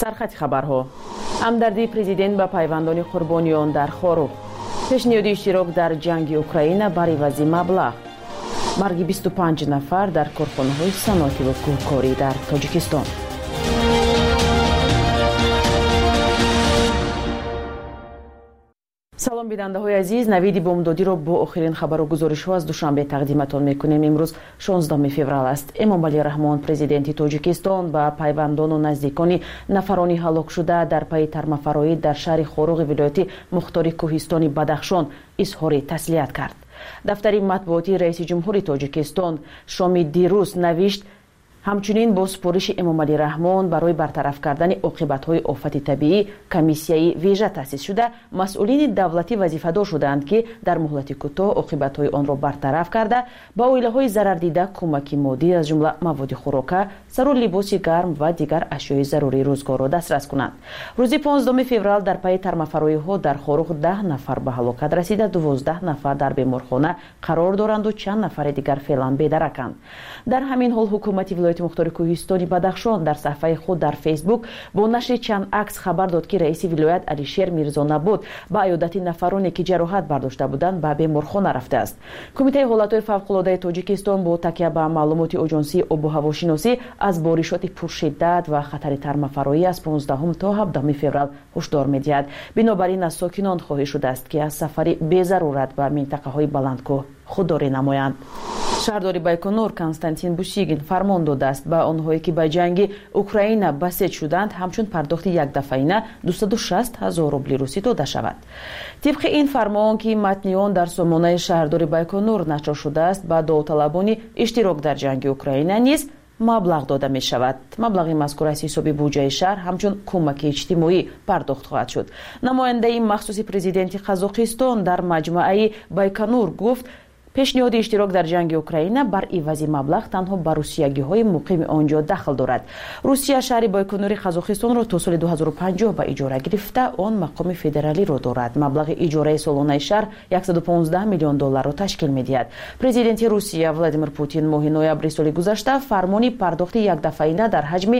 سرخط خبرها. همدردی پرزیدنت با پیوندان قربانیان در خاروخ. پیشنهاد اشتراک در جنگ اوکراین بر عوض مبلغ. مرگ 25 نفر در کارخانه‌های صنعتی و کوهکاری در تاجیکستان. سلام بیننده های عزیز، نوید بامدادی را با آخرین خبر و گزارش ها از دوشنبه تقدیمتان میکنیم. امروز 16 فوریه است. امامعلی رحمان پرزیدنت تاجیکستان با پیوندان و نزدیکان نفرانی هلاک شده در پی ترمفرایی در شهر خاروغ ولایت مختار کوهستان بدخشان اظهار تسلیت کرد. دفتر مطبوعاتی رئیس جمهور تاجیکستان شامی دیروز نوشت همچنین با سپارش امامعلی رحمان برای برطرف کردن عاقبت‌های آفت طبیعی کمیسیای ویژه تأسیس شده، مسئولین دولتی وظیفه‌دار شدند که در مهلت کوتاه عاقبت‌های آن را برطرف کرده با عائله‌های ضرر دیده کمک مادی از جمله مواد خوراک، ضرور لباس گرم و دیگر اشیاء ضروری روزگار را دسترس کنند. روز 15 فوریه در پی ترمفرایی‌ها در خاروغ 10 نفر به هلاکت رسیده، 12 نفر در بیمارخانه قرار دارند و چند نفر دیگر فعلا بی‌درکند. در همین حال حکومت ولایت مختار کوهستان بدخشان در صفحه خود در فیسبوک با نشر چند عکس خبر داد که رئیس ولایت علیشیر میرزانبود با عیادت نفرانی که جراحت برداشته بودند به بیمارخانه رفته است. کمیته حالت‌های فوق‌العاده تاجیکستان با تکیه به معلومات آژانسی آب و هواشناسی از بارشات پرشدت و خطر ترمفرایی از 15 تا 17 فوریه هشدار می‌دهد. بنابراین از ساکنان خواهش شده است که از سفر بی ضرورت به منطقه‌های بلندکوه خودداری نمایند. شهردار بایکنور کنستانتین بوشیگین فرمان داده است به آنهایی که به جنگ اوکراین بسیج شدند همچون پرداخت یک دفعینه 260,000 روبل روسی داده شود. طبق این فرمان که متن آن در سامانه شهردار بایکنور نشر شده است، به داوطلبان اشتراک در جنگ اوکراین نیز مبلغ داده می شود. مبلغ مذکور از حساب بودجه شهر همچون کمک اجتماعی پرداخت خواهد شد. نماینده مخصوص پرزیدنت قزاقستان در مجمع بایکنور گفت پیشنهاد اشتراک در جنگ اوکراین بر عوض مبلغ تنها بر روسیه‌گی‌های مقیم آنجا دخل دارد. روسیه شهر بایکنور قزاقستان را تا سال 2050 به اجاره گرفته، آن مقام فدرالی را دارد. مبلغ اجاره سالانه شهر 115 میلیون دلار را تشکیل می‌دهد. پرزیدنت روسیه ولادیمیر پوتین ماه نوامبر سال گذشته فرمانی پرداخت یک دفعینه در حجم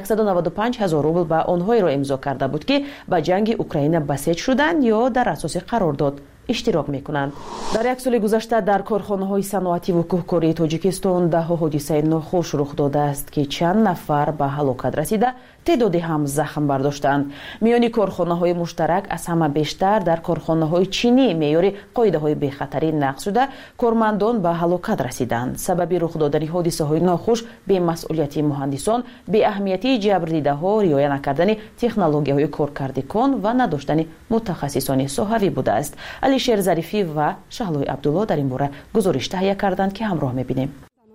195,000 روبل به آنهایی را امضا کرده بود که به جنگ اوکراین بسیج شدند یا در اساس قرارداد اشتراک میکنند. در یک سال گذشته در کارخانه‌های صنعتی و کوهکاری تاجیکستان ده‌ها حادثه ناخوش رخ داده است که چند نفر به هلاکت رسیده، تعدادی هم زخم برداشتند. میان کارخانه‌های مشترک از همه بیشتر در کارخانه‌های چینی معیار قاعده‌های بی‌خطری نقض شده، کارمندان به هلاکت رسیدند. سبب رخ دادن حادثه‌های ناخوش بی‌مسئولیتی مهندسان، بی‌اهمیتی جبردیده‌ها، رعایت نکردن تکنولوژی‌های کارکردگان و نداشتن متخصصان صحوی بوده است. علیشیر ظریفی و شهلوی عبدالله در این باره گزارش تهیه کردند که همراه می‌بینیم.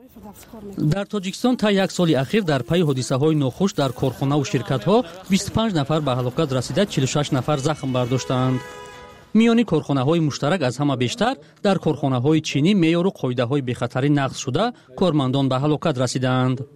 در تاجیکستان تا یک سال اخیر در پی حادثه‌های ناخوش در کارخانه و شرکت‌ها 25 نفر به هلاکت رسیده، 46 نفر زخم برداشتند. میانی کارخانه‌های مشترک از همه بیشتر در کارخانه‌های چینی معیار و قاعده‌های بی‌خطری نقض شده، کارمندان به هلاکت رسیدند.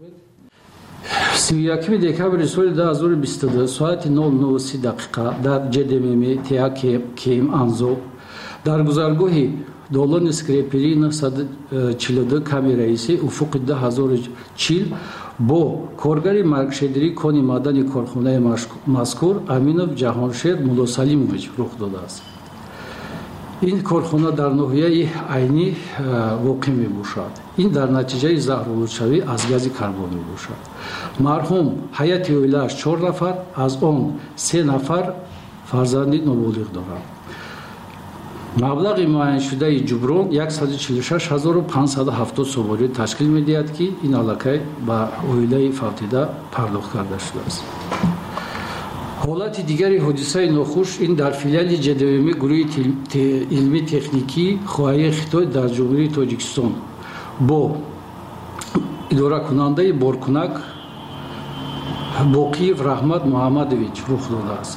31 دکبر سال 2022 ساعت 09:30 دقیقه در ЖДМ تیاکی کیم انزو در گذرگاهی دولان اسکریپری 942 камераиси уфуқи 1040 бо коргари маргшедирӣ кони маъдани корхонаи мазкур Аминов Ҷаҳоншер Муллосалимович рух додааст. ин корхона дар ноҳияи Айнӣ воқеъ мебошад. ин дар натиҷаи заҳролудшавӣ аз гази карбон мебошад. марҳум ҳайати оилааш 4 нафар, аз он 3 нафар фарзанди ноболиғ доранд. маблағи муайяншудаи ҷуброн 146,570 сомонӣ ташкил медиҳад ки ин аллакай ба оилаи фавтида пардохт карда шудааст. ҳолати дигари ҳодисаи нохуш ин дар филиали ЖДМ гурӯҳи илми техникии хоҳаи Хитой дар ҷумҳурии Тоҷикистон бо идоракунандаи боркунак Боқиев Раҳмат Муҳаммадович рух додааст.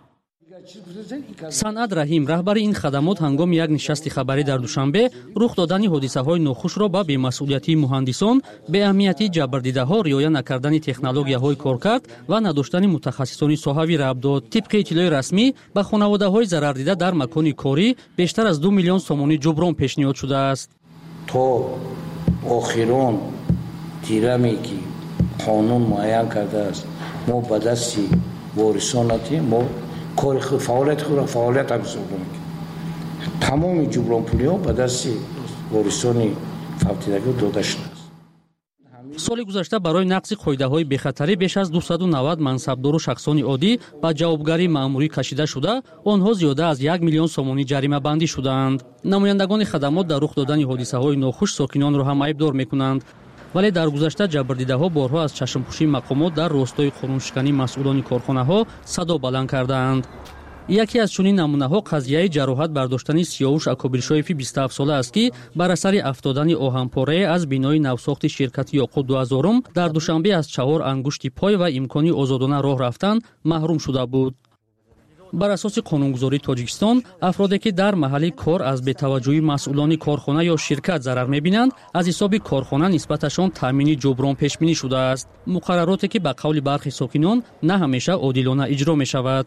санъат раҳим раҳбари ин хадамот ҳангоми як нишасти хабарӣ дар душанбе рух додани ҳодисаҳои нохушро ба бемасъулиятии муҳандисон, беаҳамиятии ҷабрдидаҳо, риоя накардани технологияҳои коркард ва надоштани мутахассисони соҳавӣ рабт дод. тибқи иттилои расмӣ ба хонаводаҳои зарардида дар макони корӣ бештар аз 2 миллион сомонӣ ҷуброн пешниҳод шудааст. то охирон тираме ки қонун муайян кардааст мо ба дасти وارثاناتی ما کار فعالیت هم سوگم تمام جبران پولی ها به دست وارثان فوتیدگی داده شده است. соли гузашта барои нақзи қоидаҳои бехатарӣ беш аз 290 мансабдору шахсони оддӣ ба ҷавобгарии маъмурӣ кашида шуда, онҳо зиёда аз 1 миллион сомонӣ ҷаримабандӣ шудаанд. намояндагони хадамот дар рух додани ҳодисаҳои нохуш сокинонро ҳам айбдор мекунанд, вале дар гузашта ҷабрдидаҳо борҳо аз чашмпӯшии мақомот дар ростои қонуншикании масъулони корхонаҳо садо баланд кардаанд. яке аз чунин намунаҳо қазияи ҷароҳат бардоштани Сиёвуш Акобиршоеви 27 сола аст, ки бар асари афтодани оҳанпорае аз бинои навсохти ширкати Ёқут 2000 дар душанбе аз 4 ангушти пой ва имкони озодона роҳ рафтан маҳрум шуда буд. бар асоси қонунгузории Тоҷикистон, афроде ки дар маҳалли кор аз бетаваҷҷӯҳии масъулони корхона ё ширкат зарар мебинанд, аз ҳисоби корхона нисбаташон таъмини ҷуброн пешбинӣ шудааст. муқаррароте ки ба қавли бархи сокинон на ҳамеша одилона иҷро мешавад.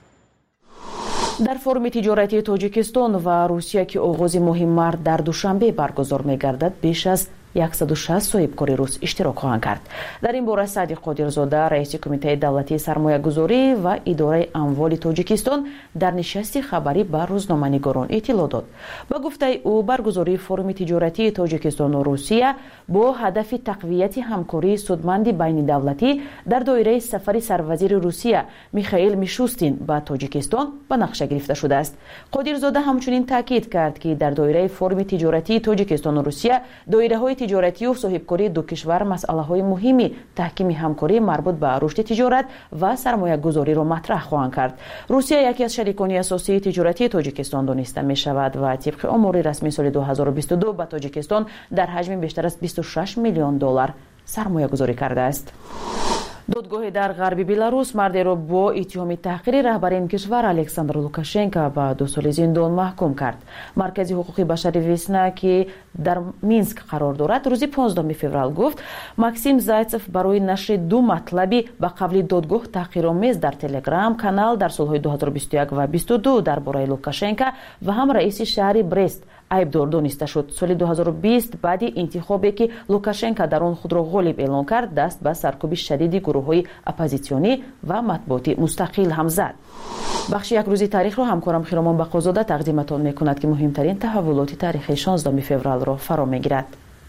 дар форуми тиҷоратии Тоҷикистон ва Русия ки оғози моҳи март дар душанбе баргузор мегардад, беш аз 160 соҳибкори рус иштирок хоҳанд кард. дар ин бора Саъди Қодирзода, раиси кумитаи давлатии сармоягузорӣ ва идораи амволи Тоҷикистон дар нишасти хабарӣ ба рӯзноманигорон иттилоъ дод. ба гуфтаи ӯ, баргузории форуми тиҷоратии Тоҷикистону Русия бо ҳадафи тақвияти ҳамкории судманди байнидавлатӣ дар доираи сафари сарвазири Русия Михаил Мишустин ба Тоҷикистон ба нақша гирифта шудааст. Қодирзода ҳамчунин таъкид кард, ки дар доираи форуми тиҷоратии Тоҷикистону Русия доираҳои тиҷоратию соҳибкории ду кишвар масъалаҳои муҳими таҳкими ҳамкорӣ марбут ба рушди тиҷорат ва сармоягузориро матраҳ хоҳанд кард. Русия яке аз шарикони асосии тиҷоратии Тоҷикистон дониста мешавад ва тибқи омори расмии соли 2022 ба Тоҷикистон дар ҳаҷми бештар аз $26 миллион сармоягузорӣ кардааст. додгоҳи дар ғарби Беларус мардеро бо иттиҳоми таҳқири раҳбари ин кишвар Александр Лукашенко ба 2 соли зиндон маҳкум кард. Маркази ҳуқуқи башари Весна, ки дар Минск қарор дорад, рӯзи 15 феврал гуфт, Максим Зайцев барои нашри 2 матлаби ба қавли додгоҳ таҳқиромез дар Телеграм канал дар солҳои 2021 ва 2022 дар бораи Лукашенко ва ҳам раиси шаҳри Брест айбдор дониста шуд. соли 2020 баъди интихобе ки Лукашенко дар он худро ғолиб эълон кард, даст ба саркӯби шадиди гурӯҳҳои оппозитсионӣ ва матбуоти мустақил ҳам зад. бахши якрӯзи таърихро ҳамкорам Хиромон Бақозода тақдиматон мекунад, ки муҳимтарин таҳаввулоти таърихи 16 февралро фаро мегирад.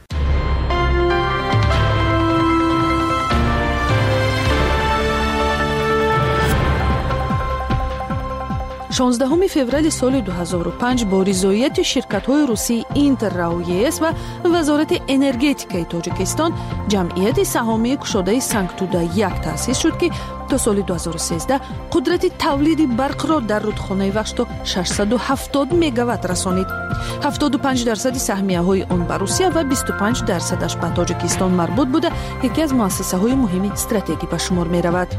16 феврали соли 2005 бо ризоияти ширкатҳои русии Интеррау ЕС ва вазорати энергетикаи Тоҷикистон ҷамъияти саҳомии кушодаи Санктуда 1 таъсис шуд, ки то соли 2013 қудрати тавлиди барқро дар рудхонаи Вахш то 670 мегаватт расонид. 75% саҳмияҳои он ба Русия ва 25% ба Тоҷикистон марбут буда, яке аз муассисаҳои муҳими стратегӣ ба шумор меравад.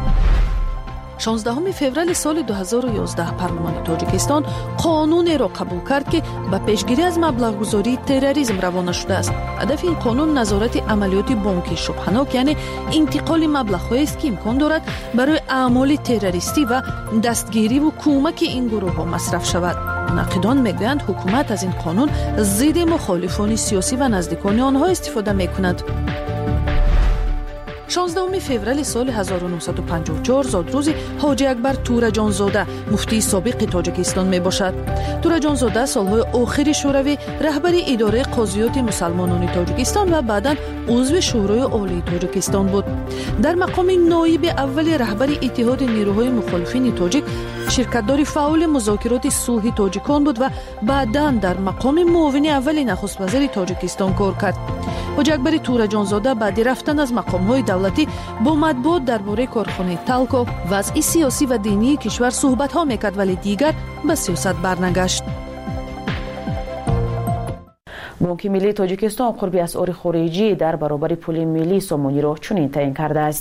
16 феврали соли 2011 парлумони Тоҷикистон қонунеро қабул кард, ки ба пешгирӣ аз маблағгузории терроризм равона шудааст. ҳадафи ин қонун назорати амалиёти бонкии шубҳанок, яъне интиқоли маблағҳоест, ки имкон дорад барои аъмоли террористӣ ва дастгириву кӯмаки ин гурӯҳҳо масраф шавад. мунаққидон мегӯянд, ҳукумат аз ин қонун зидди мухолифони сиёсӣ ва наздикони онҳо истифода мекунад. 16 феврали соли 1954 зодрӯзи ҳоҷи Акбар Тураҷонзода муфтии собиқи Тоҷикистон мебошад. Тураҷонзода солҳои охири шӯравӣ раҳбари идораи қозиёти мусалмонони Тоҷикистон ва баъдан узви шӯрои олии Тоҷикистон буд. дар мақоми ноиби аввали раҳбари иттиҳоди нироҳои мухолифини тоҷик ширкатдори фаъоли музокироти сулҳи тоҷикон буд ва баъдан дар мақоми муовини аввали нахуствазири Тоҷикистон кор кард. ҳоҷи Акбари Тураҷонзода баъди рафтан аз мақомҳои давлатӣ бо матбуот дар бораи корхонаи Талко вазъи сиёсӣ ва динии кишвар суҳбатҳо мекард, вале дигар ба сиёсат барнагашт. бонки миллии Тоҷикистон қурби асъори хориҷӣ дар баробари пули миллии сомониро чунин таъин кардааст.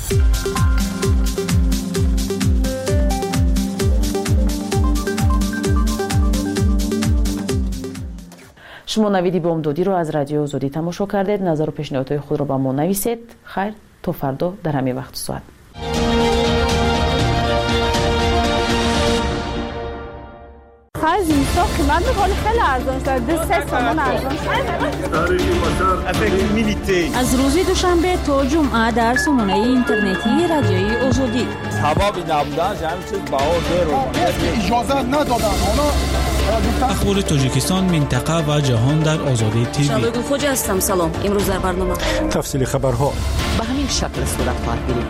шумо навиди бомдодиро аз радио Озодӣ тамошо кардед. назару пешниҳодҳои худро ба мо нависед. хайр, то фардо дар ҳамин вақту соат. زمستان قیمت میکنه خیلی ارزان شده 3 تومان ارزان شده. از روز دوشنبه تا جمعه در سامانه اینترنتی رادیوی آزادی کبابی نبودن همین چیز بهار دیر اجازه ندادن اخبار تاجیکستان منطقه و جهان در آزادی تیوی. شبگون خوجا هستم. سلام. امروز در برنامه تفصیل خبرها به همین شکل صورت خواهد گرفت.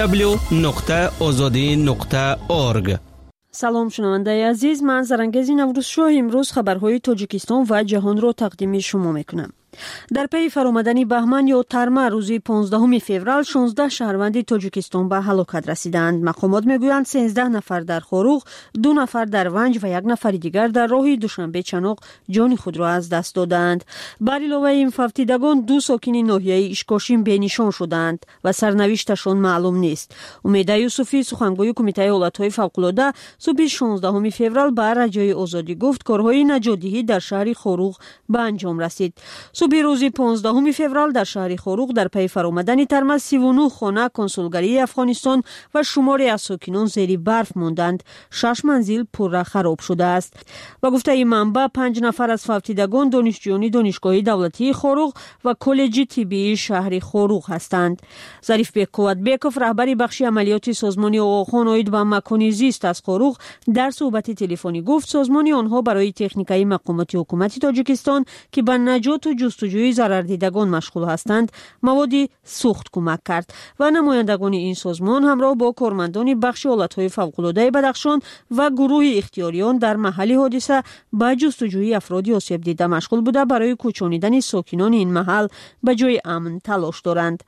www.azadi.org. سلام شنونده عزیز، من زرنگز نوروز شاه امروز خبرهای تاجیکستان و جهان را تقدیم شما میکنم. در پی فرامدن بهمن یا ترمه روزی 15 فوریه 16 شهروند تاجیکستان به هلاکت رسیدند. مقامات میگویند 13 نفر در خاروغ، 2 نفر در ونج و 1 نفر دیگر در راه دوشنبه چناق جان خود را از دست دادند. بر علاوه این فوتیدگان 2 ساکن ناحیه اشکاشین بینشان شدند و سرنوشتشان معلوم نیست. امید یوسفی سخنگوی کمیته حالتهای فوق‌العاده صبح 16 فوریه به رادیوی آزادی گفت کارهای نجات‌دهی در شهر خاروغ به انجام رسید. صبح روز 15 فوریه در شهر خاروغ در پی فرآمدن ترمه 39 خانه کنسولگری افغانستان و شماری از ساکنان زیر برف ماندند. 6 منزل پرره خراب شده است. و گفته این منبع 5 نفر از فوتیدگان دانشجویان دانشگاه دولتی خاروغ و کالج طبی شهر خاروغ هستند. ظریف بیک قوتبیکوف رهبر بخش عملیات سازمان آقاخان عاید به مکان زیست از خاروغ در صحبت تلفنی گفت سازمان آنها برای تکنیکای مقامات حکومت تاجیکستان که به نجات و جستجوی ضرردیدگان مشغول هستند موادی سوخت کمک کرد و نمایندگان این سازمان همراه با کارمندان بخش حالتهای فوق‌العاده بدخشان و گروه اختیاریان در محل حادثه به جستجوی افرادی آسیب دیده مشغول بوده برای کوچانیدن ساکنان این محل به جای امن تلاش دارند.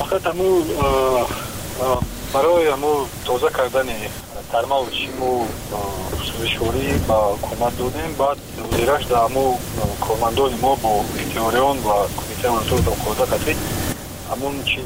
برای تازه کردن ترمه و چیمو سوزشوری با حکومت دادیم. بعد وزیرش در کارمندان ما با اختیاریان و کمیته منصور فوق‌العاده قطعی همون چیز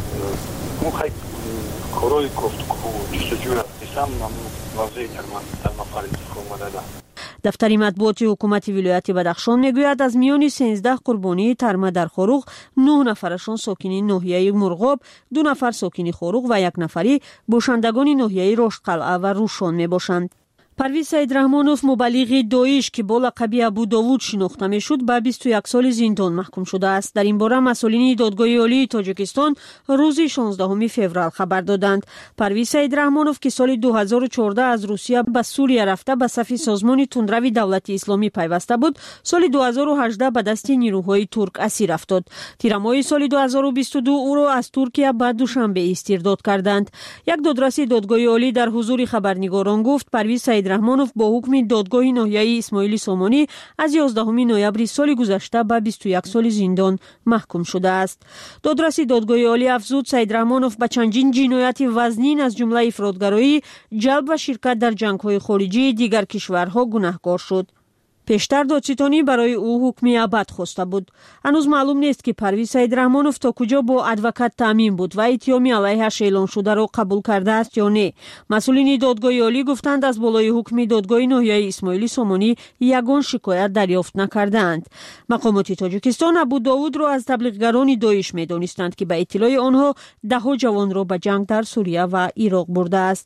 اون خیلی کارهای گفتگو جستجوی هستم موضوع ترمه فرید آمده ده. دفتر مطبوعات حکومت ولایت بدخشان میگوید از میان 13 قربانی ترمه در خاروغ 9 نفرشان ساکن ناحیه مرغاب، 2 نفر ساکن خاروغ و 1 نفری باشندگان ناحیه رشتقلعه و روشان میباشند. پرویز سید رحمانوف مبلغ داعش که با لقب ابو داوود شناخته میشد به 21 سال زندان محکوم شده است. در این باره مسئولین دادگاه عالی تاجیکستان روز 16 فوریه خبر دادند. پرویز سید رحمانوف که سال 2014 از روسیه به سوریه رفته به صف سازمان تندروی دولت اسلامی پیوسته بود، سال 2018 به دست نیروهای ترک اسیر افتاد. تیر ماه سال 2022 او را از ترکیه به دوشنبه استرداد کردند. یک دادرس دادگاه عالی در حضور خبرنگاران گفت پرویز سید رحمانوف با حکم دادگاه ناحیه اسماعیل سامانی از 11 نوامبر سال گذشته به 21 سال زندان محکوم شده است. دادرس دادگاه عالی افزود سید رحمانوف به چندین جنایت وزنین از جمله افراطگرایی، جلب و شرکت در جنگ‌های خارجی دیگر کشورها گناهکار شد. پیشتر دادستانی برای او حکم ابد خواسته بود. هنوز معلوم نیست که پرویز سید رحمانوف تا کجا با ادوکات تامین بود و اتهامی علیهش اعلان شده را قبول کرده است یا نه. مسئولین دادگاه عالی گفتند از بالای حکم دادگاه ناحیه اسماعیل سامانی یگان شکایت دریافت نکردند. مقامات تاجیکستان ابو داوود را از تبلیغگران داعش می‌دانستند که به اطلاع آنها 10 جوان را به جنگ در سوریه و عراق برده است.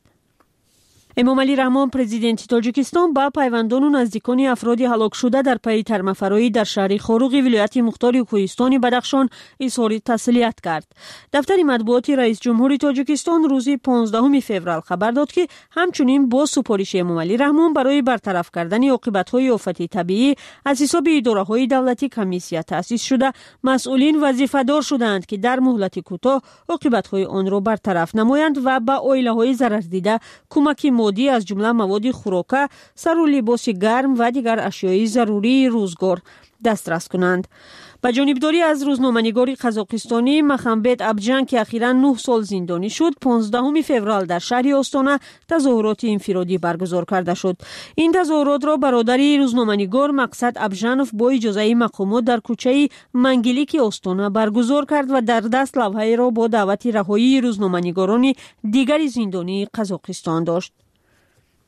امام علی رحمان پرزیدنت تاجیکستان با پیوندان و نزدیکان افراد هلاک شده در پی ترمه‌فرایی در شهر خاروغ ولایت مختار کوهستان بدخشان اظهار تسلیت کرد. دفتر مطبوعات رئیس جمهور تاجیکستان روز 15 فوریه خبر داد که همچنین با سپارش امام علی رحمان برای برطرف کردن عاقبت‌های آفت طبیعی از حساب اداره‌های دولتی کمیسیه تأسیس شده مسئولین وظیفه‌دار شدند که در مهلت کوتاه عاقبت‌های آن را برطرف نمایند و به عائله‌های ضرر دیده کمک مادی از جمله مواد خوراکه، سر و لباس گرم و دیگر اشیای ضروری روزگار دسترس کنند. با جانبداری از روزنامه‌نگار قزاقستانی مخمبت ابجان که اخیراً 9 سال زندانی شد، 15 فوریه در شهر آستانه تظاهرات انفرادی برگزار کرده شد. این تظاهرات را برادری روزنامه‌نگار مقصد ابجانوف با اجازه مقامات در کوچه منگلیک آستانه برگزار کرد و در دست لوحه را با دعوت رهایی روزنامه‌نگاران دیگر زندانی قزاقستان داشت.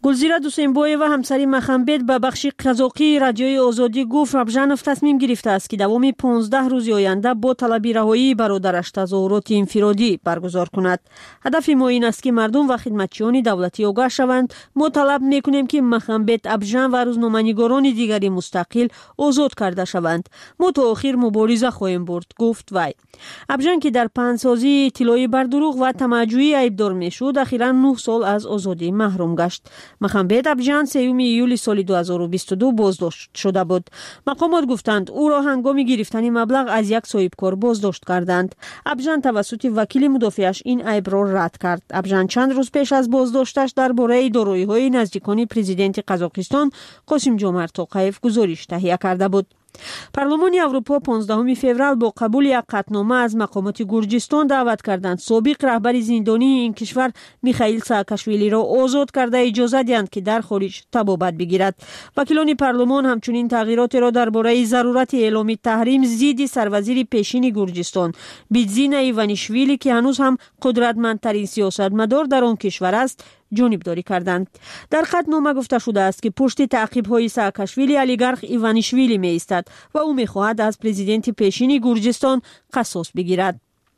گلزیره دوسنبوی و همسری مخنبت به بخش قزاقی رادیوی آزادی گفت ربژانوف تصمیم گرفته است که دوام 15 روز آینده با طلب رهایی برادرش تظاهرات انفرادی برگزار کند. هدف ما این است که مردم و خدمتچیان دولتی آگاه شوند. ما طلب میکنیم که مخنبت، ابژن و روزنامه‌نگاران دیگری مستقل آزاد کرده شوند. ما تا آخر مبارزه خواهیم برد، گفت وی. ابژن که در پهنسازی اطلاعی بر دروغ و طمع‌جویی ایبدار میشد، اخیراً 9 سال از آزادی محروم گشت. مخنبت ابژن 3 ایولی سال 2022 بازداشت شده بود. مقامات گفتند او را هنگام گرفتن مبلغ از یک صاحبکار بازداشت کردند. ابژن توسط وکیل مدافعش این عیب را رد کرد. ابژن چند روز پیش از بازداشتش درباره دارایی‌های نزدیکان پرزیدنت قزاقستان قاسم جمعت توقیف گزارش تهیه کرده بود. پارلمان اروپا 15 فوریه با قبول یک قطعنامه از مقامات گرجستان دعوت کردند سابق رهبر زندانی این کشور میخائیل ساکاشویلی را آزاد کرده اجازه دهند که در خارج طبابت بگیرد. وکیلان پارلمان همچنین تغییرات را درباره ضرورت اعلام تحریم ضد سروزیر پیشین گرجستان بیتزین ایوانیشویلی که هنوز هم قدرتمندترین سیاستمدار در آن کشور است جانبداری کردند. در قطعنامه گفته شده است که پشت تعقیب‌های ساکاشویلی اولیگارخ ایوانیشویلی می ایستد و او می خواهد از پرزیدنت پیشین گرجستان قصاص بگیرد.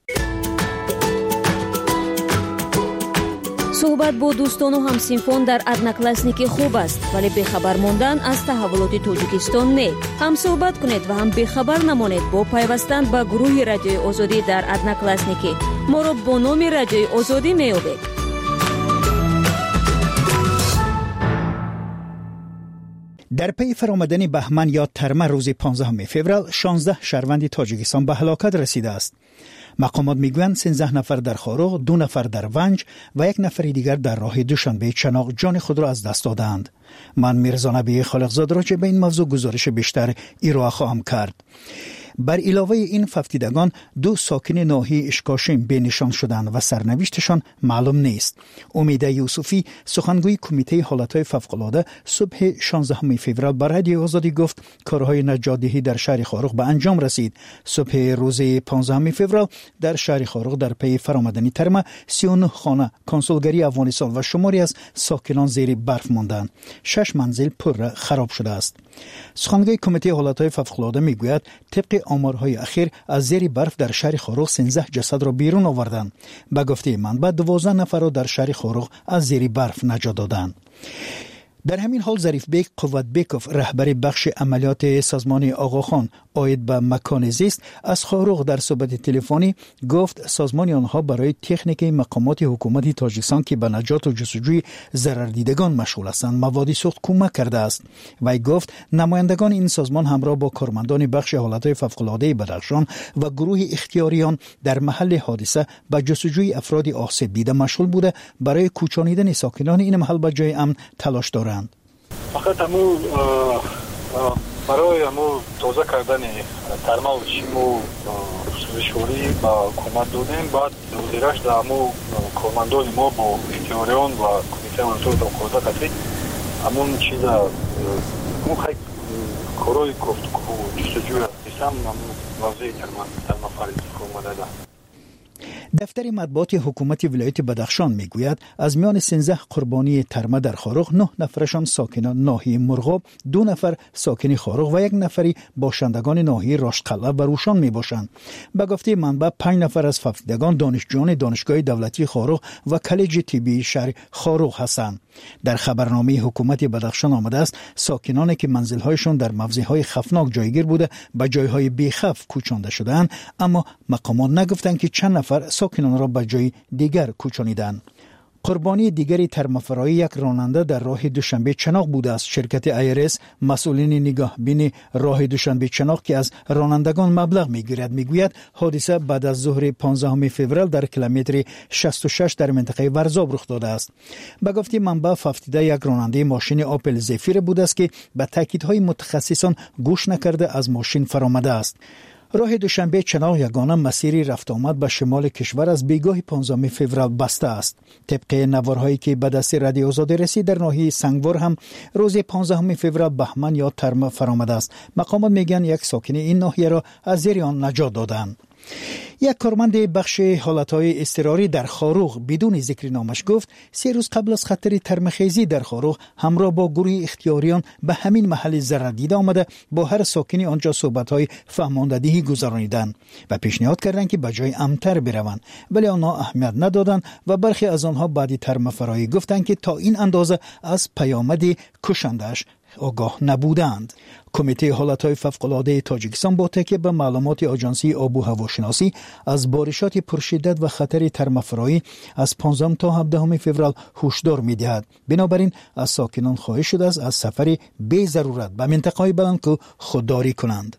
صحبت با دوستان و همسنفان در ادناکلاسنیک خوب است، ولی بخبر ماندن از تحولات تاجیکستان نه. هم صحبت کنید و هم بخبر نمانید با پیوستن به گروه رادیوی آزادی در ادناکلاسنیک. ما را با نام رادیوی آزادی می‌یابید. در پی فرآمدن بهمن یا ترمه روز 15 فوریه 16 شهروند تاجیکستان به هلاکت رسیده است. مقامات میگویند 13 نفر در خاروغ، 2 نفر در ونج و 1 نفر دیگر در راه دوشنبه چناق جان خود را از دست دادند. من میرزا نبی خالقزاد را چه به این موضوع گزارش بیشتر ارائه خواهم کرد. بر علاوه این ففتیدگان 2 ساکن ناحیه اشکاشم به نشان شدند و سرنوشتشان معلوم نیست. امید یوسفی سخنگوی کمیته حالتهای فوق‌العاده صبح 16 فوریه بر رادیو آزادی گفت کارهای نجات‌دهی در شهر خاروغ به انجام رسید. صبح روز 15 فوریه در شهر خاروغ در پی فرآمدن ترمه 39 خانه کنسولگری افغانستان و شماری از ساکنان زیر برف ماندند. 6 منزل پر خراب شده است. سخنگوی کمیته حالتهای فوق‌العاده میگوید طبق آمارهای اخیر از زیر برف در شهر خاروغ 13 جسد را بیرون آوردند. به گفته منبع 12 نفر را در شهر خاروغ از زیر برف نجات دادند. در همین حال ظریف بیگ قوتبیکوف رهبر بخش عملیات سازمان آقاخان عاید به مکان زیست از خاروغ در صحبت تلفنی گفت سازمان آنها برای تکنیک مقامات حکومت تاجیکستان که به نجات و جستجوی ضرر دیدگان مشغول هستند موادی سوخت کمک کرده است. وی گفت نمایندگان این سازمان همراه با کارمندان بخش حالتهای فوق‌العاده بدخشان و گروه اختیاریان در محل حادثه به جستجوی افراد آسیب دیده مشغول بوده برای کوچانیدن ساکنان این محل به جای امن تلاش دارند. فقط برای تازه کردن ترمه و چیمو سوزشوری با حکومت دادیم. بعد وزیرش در کارمندان ما با اختیاریان و کمیته منطقه توقعات قطعی همون چیز همون خیلی کارای گفتگو جستجوی هستم موضوع ترمه فرید که ده. دفتر مطبوعات حکومت ولایت بدخشان میگوید از میان 13 قربانی ترمه در خاروغ 9 نفرشان ساکنان ناحیه مرغاب، 2 نفر ساکن خاروغ و 1 نفری باشندگان ناحیه راشدقلعه و روشان میباشند. به گفته منبع 5 نفر از ففتیدگان دانشجویان دانشگاه دولتی خاروغ و کالج طبی شهر خاروغ هستند. در خبرنامه حکومت بدخشان آمده است ساکنانی که منزل‌هایشان در موضع‌های خفناک جایگیر بوده به جای‌های بی‌خوف کوچانده شدند، اما مقامات نگفتند که چند نفر ساکنان را به جای دیگر کوچانیدند. قربانی دیگری ترمفرایی یک راننده در راه دوشنبه چناق بوده است. شرکت ایرس مسئولین نگاه بین راه دوشنبه چناق که از رانندگان مبلغ میگیرد میگوید حادثه بعد از ظهر 15 فوریه در کیلومتر 66 در منطقه ورزاب رخ داده است. به گفته منبع ففتیده یک راننده ماشین آپل زفیر بوده است که به تاکیدهای متخصصان گوش نکرده از ماشین فرآمده است. راه دوشنبه چناق یگانه مسیری رفت آمد به شمال کشور از بیگاه 15 فوریه بسته است. طبق نوارهایی که به دست رادیو آزادی رسید در ناحیه سنگوار هم روز 15 فوریه بهمن یا ترمه فرآمده است. مقامات میگن یک ساکن این ناحیه را از زیر آن نجات دادند. یک کارمند بخش حالتهای اضطراری در خاروغ بدون ذکر نامش گفت 3 روز قبل از خطر ترمخیزی در خاروغ همراه با گروه اختیاریان به همین محل ضرر دیده آمده با هر ساکنی آنجا صحبت‌های فهماندهی گذرانیدند و پیشنهاد کردند که به جای امتر بروند، ولی آنها اهمیت ندادند و برخی از آنها بعد ترمفرایی گفتند که تا این اندازه از پیامد کشندش آگاه نبودند. کمیته حالتهای فوق‌العاده تاجیکستان با تکیه به معلومات آژانسی آب و هواشناسی از بارشات پرشدت و خطر ترمفرایی از 15 تا 17 فوریه هشدار می‌دهد. بنابراین از ساکنان خواهش شده است از سفر بی ضرورت به منطقه‌های بلندکوه خودداری کنند.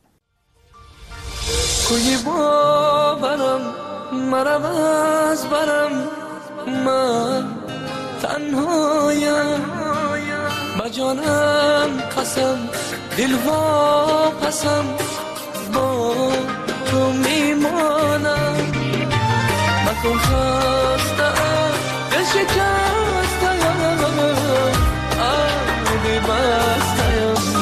کوی باورم مرم از برم من تنهایم بجانم قسم دل واپسم با تو میمانم مکن خستم دل شکستم آبی بستم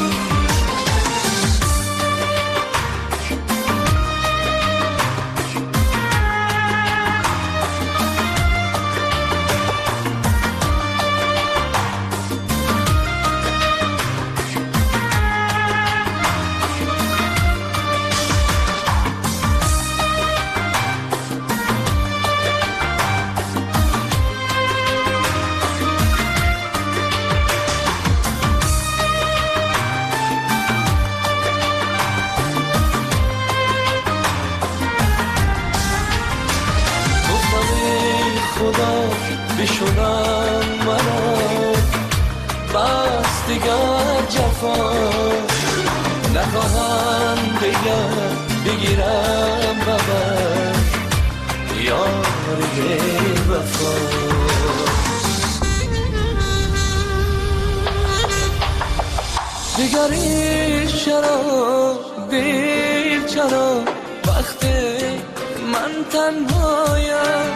بشونم منو بس دیگر جفا نخواهم بگیرم ببر یار وفا دیگری چرا دیر چرا وقتی من تنهایم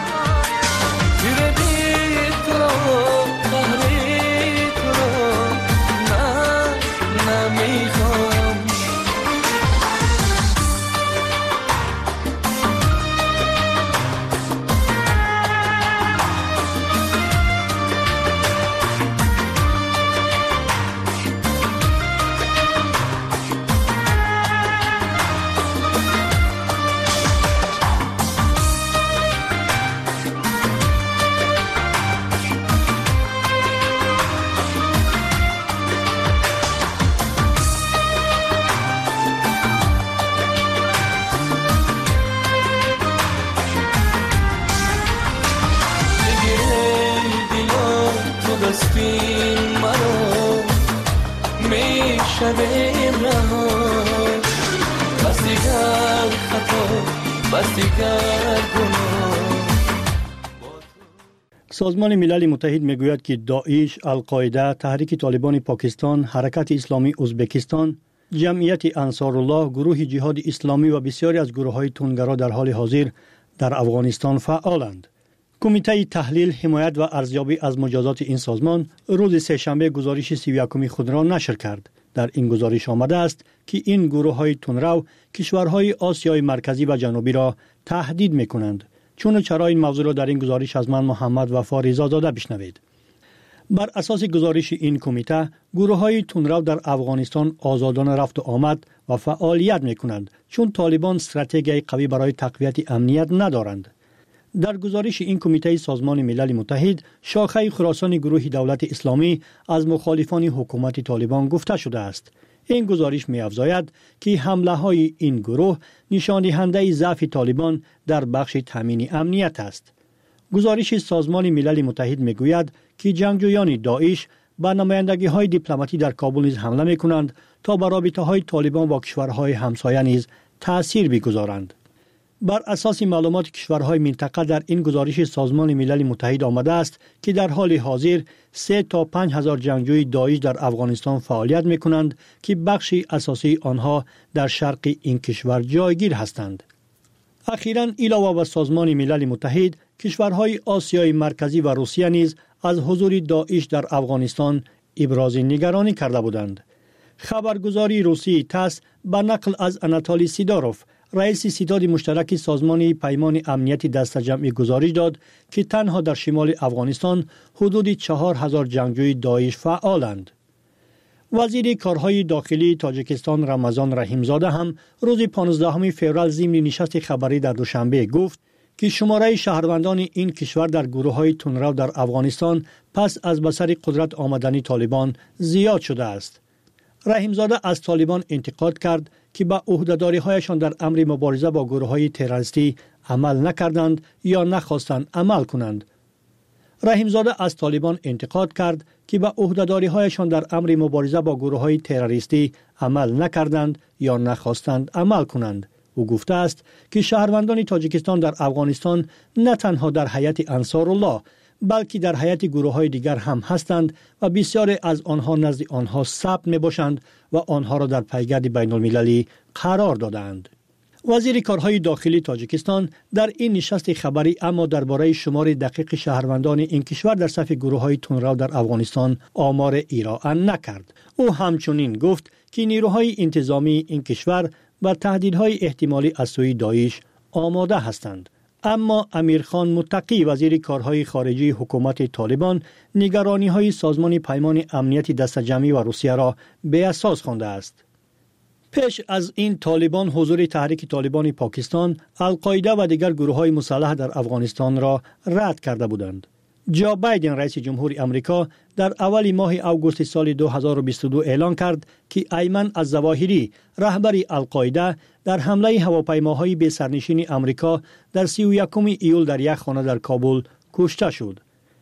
سازمان ملل متحد میگوید که داعش، القاعده، تحریک طالبان پاکستان، حرکت اسلامی ازبکستان، جمعیت انصارالله، گروه جهاد اسلامی و بسیاری از گروه‌های تندگرا در حال حاضر در افغانستان فعالند. کمیته تحلیل، حمایت و ارزیابی از مجازات این سازمان روز سه‌شنبه گزارش 31 خود را نشر کرد. در این گزارش آمده است که این گروه‌های تندرو کشورهای آسیای مرکزی و جنوبی را تهدید می‌کنند. چون چرا این موضوع را در این گزارش از من محمد وفا رضازاده بشنوید. بر اساس گزارش این کمیته، گروه‌های تندرو در افغانستان آزادانه رفت و آمد و فعالیت می‌کنند چون طالبان استراتژی قوی برای تقویت امنیت ندارند. در گزارش این کمیته سازمان ملل متحد، شاخه خراسان گروه دولت اسلامی از مخالفان حکومت طالبان گفته شده است. این گزارش می‌افزاید که حمله‌های این گروه نشان دهنده ضعف طالبان در بخش تامین امنیت است. گزارش سازمان ملل متحد می‌گوید که جنگجویان داعش به نمایندگی‌های دیپلماتی در کابل نیز حمله می‌کنند تا بر رابطه‌های طالبان با کشورهای همسایه نیز تأثیر بگذارند. بر اساس معلومات کشورهای منطقه در این گزارش سازمان ملل متحد آمده است که در حال حاضر 3 تا 5 هزار جنگجوی داعش در افغانستان فعالیت می‌کنند که بخشی اساسی آنها در شرق این کشور جایگیر هستند. اخیراً علاوه بر سازمان ملل متحد، کشورهای آسیای مرکزی و روسیه نیز از حضور داعش در افغانستان ابراز نگرانی کرده بودند. خبرگزاری روسی تاس به نقل از اناتولی سیداروف رئیس ستاد مشترک سازمان پیمان امنیتی دسته‌جمعی گزارش داد که تنها در شمال افغانستان حدود 4000 جنگجوی داعش فعالند. وزیر کارهای داخلی تاجیکستان رمضان رحیمزاده هم روز 15 فوریه ضمن نشست خبری در دوشنبه گفت که شماره شهروندان این کشور در گروه‌های تندرو در افغانستان پس از به سر قدرت آمدن طالبان زیاد شده است. رحیمزاده از طالبان انتقاد کرد که به عهده‌داری‌هایشان در امر مبارزه با گروه‌های تروریستی عمل نکردند یا نخواستند عمل کنند. رحیمزاده از طالبان انتقاد کرد که به عهده‌داری‌هایشان در امر مبارزه با گروه‌های تروریستی عمل نکردند یا نخواستند عمل کنند. او گفته است که شهروندان تاجیکستان در افغانستان نه تنها در هیئت انصارالله بلکه در هیئت گروه‌های دیگر هم هستند و بسیاری از آنها نزد آنها ثبت می‌باشند و آنها را در پیگرد بین‌المللی قرار دادند. وزیر کارهای داخلی تاجیکستان در این نشست خبری اما درباره شمار دقیق شهروندان این کشور در صف گروه‌های تندرو در افغانستان آمار ارائه نکرد. او همچنین گفت که نیروهای انتظامی این کشور و تهدیدهای احتمالی از سوی داعش آماده هستند. اما امیرخان متقی وزیر کارهای خارجی حکومت طالبان نگرانی‌های سازمان پیمان امنیتی دسته‌جمعی و روسیه را بی اساس خوانده است. پیش از این طالبان حضور تحریک طالبان پاکستان، القاعده و دیگر گروه‌های مسلح در افغانستان را رد کرده بودند. جو بایدن رئیس جمهور امریکا در اول ماه آگوست سال 2022 اعلان کرد که ایمن الظواهری رهبر القاعده در حمله هواپیماهای به سرنشین امریکا در 31 ایول در یک خانه در کابل کشته شد.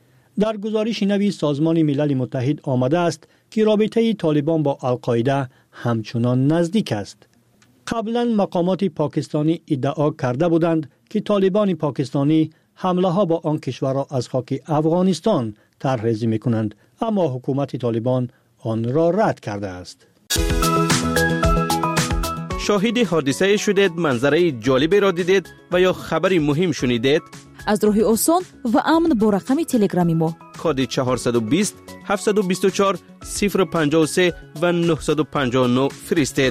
در گزارش نوی سازمان ملل متحد آمده است که رابطه طالبان با القاعده همچنان نزدیک است. قبلا مقامات پاکستانی ادعا کرده بودند که طالبان پاکستانی حمله ها با آن کشور را از خاک افغانستان طرح‌ریزی می‌کنند، اما حکومت طالبان آن را رد کرده است. شاهد حادثه شدید، منظره جالبی را دیدید و یا خبری مهم شنیدید؟ از راه آسان و امن با رقم تلگرامی ما کد 420 724 053 و 959 فرستید.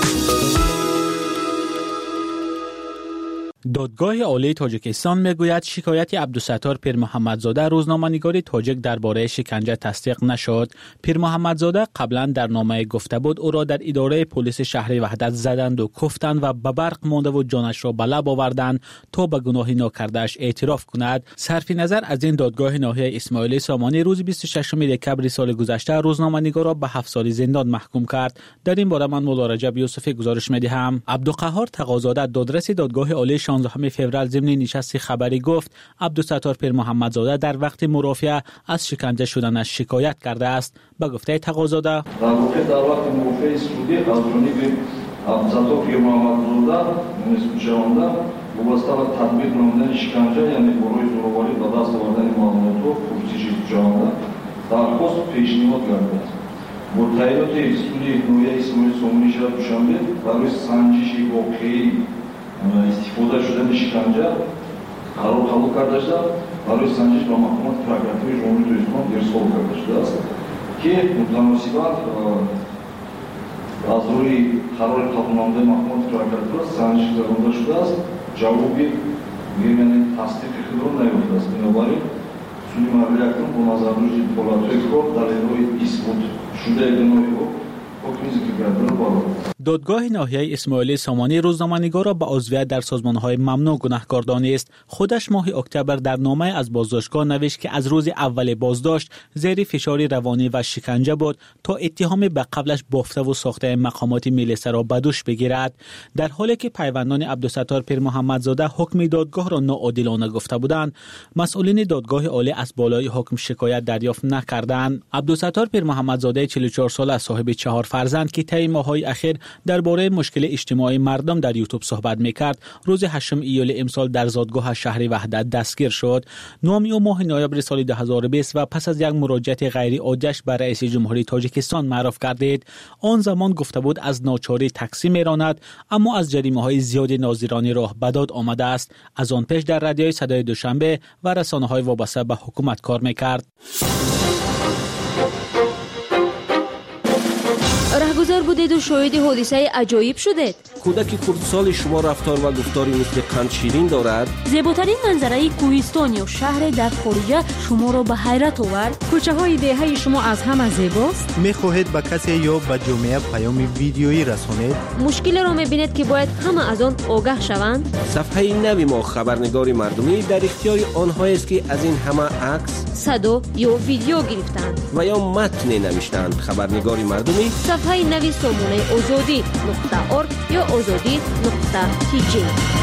دادگاه عالی تاجیکستان میگوید شکایت عبدالستار پیر محمدزاده روزنامه‌نگار تاجیک درباره شکنجه تصدیق نشد. پیر محمدزاده قبلا در نامه گفته بود او را در اداره پلیس شهر وحدت زدند و کفتند و به برق مانده و جانش را به لب آوردند تا به گناه ناکرده‌اش اعتراف کند. صرف نظر از این دادگاه ناحیه اسماعیل سامانی روز 26 دکمبر سال گذشته روزنامه‌نگار را به 7 سال زندان محکوم کرد. در این باره من مولا رجب یوسفی گزارش می‌دهم. عبدالقهار تقاضاده دادرس دادگاه عالی 16 فوریه ضمن نشست خبری گفت عبدالستار پیر محمدزاده در وقت مرافعه از شکنجه شدنش شکایت کرده است. به گفته تقاضاده در واقع در وقت مرافعه سعودی از جانب عبدالستار پیر محمدزاده نسبت‌شونده وابسته به تطبیق نمودن شکنجه یعنی برای زورآوری به دست آوردن معاملات و پرسش شونده درخواست پیشنهاد کرده است. با تعهدات سوی نویه اسماعیل سامانی شهر دوشنبه برای سنجش واقعی استفاده شدن شکنجه قرار قبول کرده شده برای سنجش با محکومات پروکوراتوری جمهوری اسلام ارسال کرده شده است که متناسباً از روی قرار قبول نموده محکومات پروکوراتوری سنجش گذرانده شده است. جوابی یعنی تصدیق خود نیافته است. بنابراین سوی مرحله اکنون با نظر روی دولت‌های کار در روی اثبات شده گناهی دادگاه ناحیه اسماعیل سامانی روزنامه‌نگار را به عضویت در سازمان‌های ممنوع گناهکار دانست. خودش ماه اکتبر در نامه از بازداشتگاه نوشت که از روز اول بازداشت زیر فشار روانی و شکنجه بود تا اتهام به قبلش بافته و ساخته مقامات ملیسا را به دوش بگیرد. در حالی که پیوندان عبدالستار پیر محمدزاده حکم دادگاه را ناعادلانه گفته بودند، مسئولین دادگاه عالی از بالای حکم شکایت دریافت نکردند. عبدالستار پیر محمدزاده 44 ساله صاحب 4 فرزند که طی ماه‌های اخیر درباره مشکل اجتماعی مردم در یوتیوب صحبت می‌کرد، روز 8 ایول امسال در زادگاه شهر وحدت دستگیر شد. 9 ماه نوامبر سال 2020 و پس از یک مراجعت غیر عادیش به رئیس جمهوری تاجیکستان معرف گردید. آن زمان گفته بود از ناچاری تاکسی می‌راند، اما از جریمه‌های زیاد ناظرانه راه به داد آمده است. از آن پیش در رادیوی صدای دوشنبه و رسانه‌های وابسته به حکومت کار می‌کرد. راهگذار بودید و شاهد حادثه عجایب شدید. کودک خردسال شما رفتار و گفتاری مثل قند شیرین دارد. زیباترین منظره کوهستان یا شهر در خارج شما را به حیرت آورد. کوچه های دهه شما از همه زیباست. میخواهید به کسی یا به جامعه پیام ویدیویی رسانید. مشکل را میبینید که باید همه از آن آگاه شوند. صفحه نوی ما خبرنگار مردمی در اختیار آنهایی است که از این همه عکس، صدا یا ویدیو گرفتند و یا متن نوشتند. خبرنگار مردمی صفحه نوی سامانه azadi.org یا azadi.tg.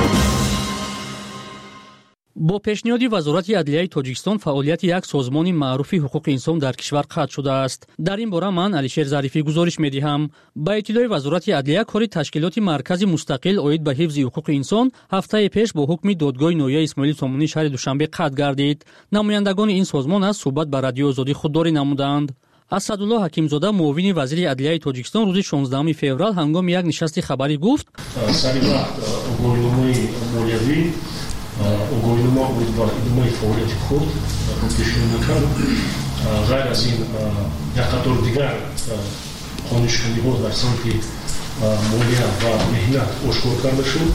бо пешниҳоди вазорати адлияи тоҷикистон фаъолияти як созмони маъруфи ҳуқуқи инсон дар кишвар қатъ шудааст. дар ин бора ман алишер зарифӣ гузориш медиҳам. ба иттилои вазорати адлия кори ташкилоти маркази мустақил оид ба ҳифзи ҳуқуқи инсон ҳафтаи пеш бо ҳукми додгоҳи ноҳияи исмоили сомонӣ шаҳри душанбе қатъ гардид. намояндагони ин созмон аз суҳбат ба радиои озодӣ худдорӣ намуданд. асадулло ҳакимзода муовини вазири адлияи тоҷикистон рӯзи 16 феврал ҳангоми як нишасти хабарӣ гуфт: сари вақт огоҳиномаи молиявӣ огоҳинома буд ба идомаи фаъолияти худ пешниҳод мекард. ғайр аз ин як қатор дигар қонуншиканиҳо дар самти молия ва меҳнат ошкор карда шуд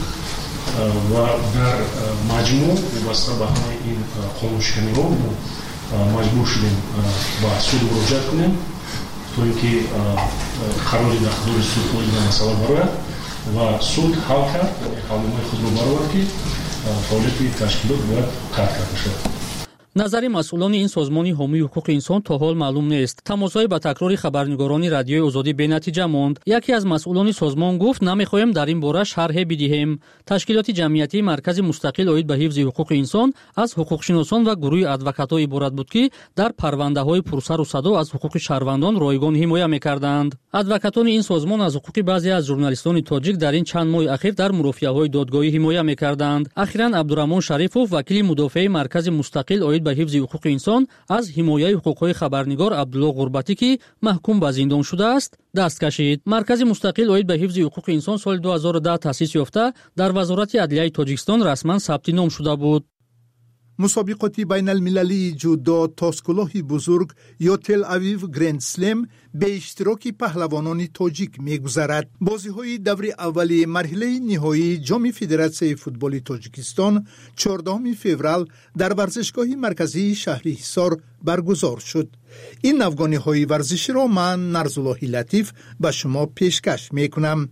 ва дар маҷмӯъ вобаста ба ҳамаи ин қонуншиканиҳо маҷбур шудем ба суд муроҷиат кунем то ин ки қарори дар худори суд ин масъала барояд ва суд ҳал кард, ҳалномаи худро баровард ки фаъолияти ташкилот бояд қатъ карда шавад. назари масъулони ин созмони ҳомии ҳуқуқи инсон то ҳол маълум нест. тамосҳои ба такрори хабарнигорони радиои озодӣ бенатиҷа монд. яке аз масъулони созмон гуфт: намехоҳем дар ин бора шарҳе бидиҳем. ташкилоти ҷамъиятии маркази мустақил оид ба ҳифзи ҳуқуқи инсон аз ҳуқуқшиносон ва гурӯҳи адвокатҳо иборат буд, ки дар парвандаҳои пурсару садо аз ҳуқуқи шаҳрвандон ройгон ҳимоя мекарданд. адвокатони ин созмон аз ҳуқуқи баъзе аз журналистони тоҷик дар ин чанд моҳи ахир дар мурофиаҳои додгоҳӣ ҳимоя мекарданд. ахиран абдураҳмон шарифов, вакили мудофиаи маркази мустақил оид ба ҳифзи ҳуқуқи инсон, аз ҳимояи ҳуқуқҳои хабарнигор Абдулло Ғурбатӣ, ки маҳкум ба зиндон шудааст, даст кашид. маркази мустақил оид ба ҳифзи ҳуқуқи инсон соли 2010 таъсис ёфта дар вазорати адлияи тоҷикистон расман сабти ном шуда буд. مسابقات بین المللی جودو تاسکلوهی بزرگ یا تل اویو گرند سلم به اشتراک پهلوانان تاجیک می‌گذرد. بازی‌های دور اولی مرحله نهایی جام فدراسیون فوتبال تاجیکستان 14 فوریه در ورزشگاه مرکزی شهر حصار برگزار شد. این نوگانی‌های ورزشی را من نرزالله لطیف به شما پیشکش می‌کنم.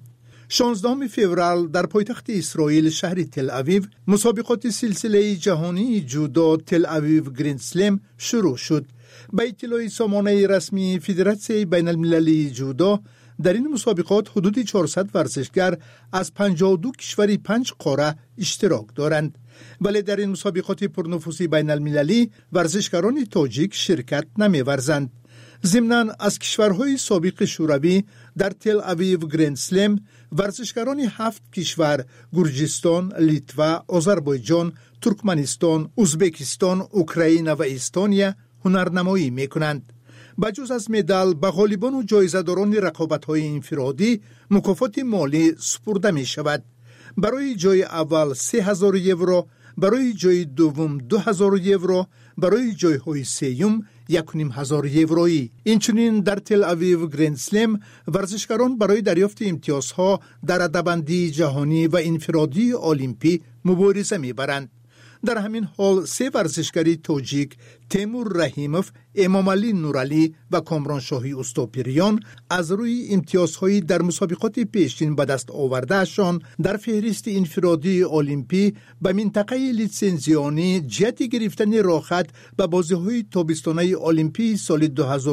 16 فوریه در پایتخت اسرائیل شهر تل اویو مسابقات سلسله جهانی جودو تل اویو گرند سلم شروع شد. به اطلاع سامانه رسمی فدراسیون بین المللی جودو در این مسابقات حدود 400 ورزشگر از 52 کشور 5 قاره اشتراک دارند. ولی در این مسابقات پرنفوذی بین المللی ورزشگران تاجیک شرکت نمی‌ورزند. ضمناً از کشورهای سابق شوروی در تل اویو گرند سلم ورزشگران 7 کشور گرجستان، لیتوا، آذربایجان، ترکمنستان، ازبکستان، اوکراین و استونیا هنرنمایی می‌کنند. بجز از مدال به غالبان و جایزه‌داران رقابت‌های انفرادی مکافات مالی سپرده می‌شود. برای جای اول 3000 یورو، برای جای دوم 2000 یورو، برای جای‌های سوم 1500 یورویی. اینچنین در تل اویو گرند سلم ورزشکاران برای دریافت امتیازها در رده‌بندی جهانی و انفرادی المپی مبارزه می‌برند. در همین حال 3 ورزشکاری تاجیک تیمور رحیموف، امامعلی نورعلی و کامرانشاهی استوپیریان از روی امتیازهایی در مسابقات پیشین به دست آوردهشان در فهرست انفرادی المپی به منطقه لیسنزیانی جهت گرفتن راحت به بازی‌های تابستانه المپی سال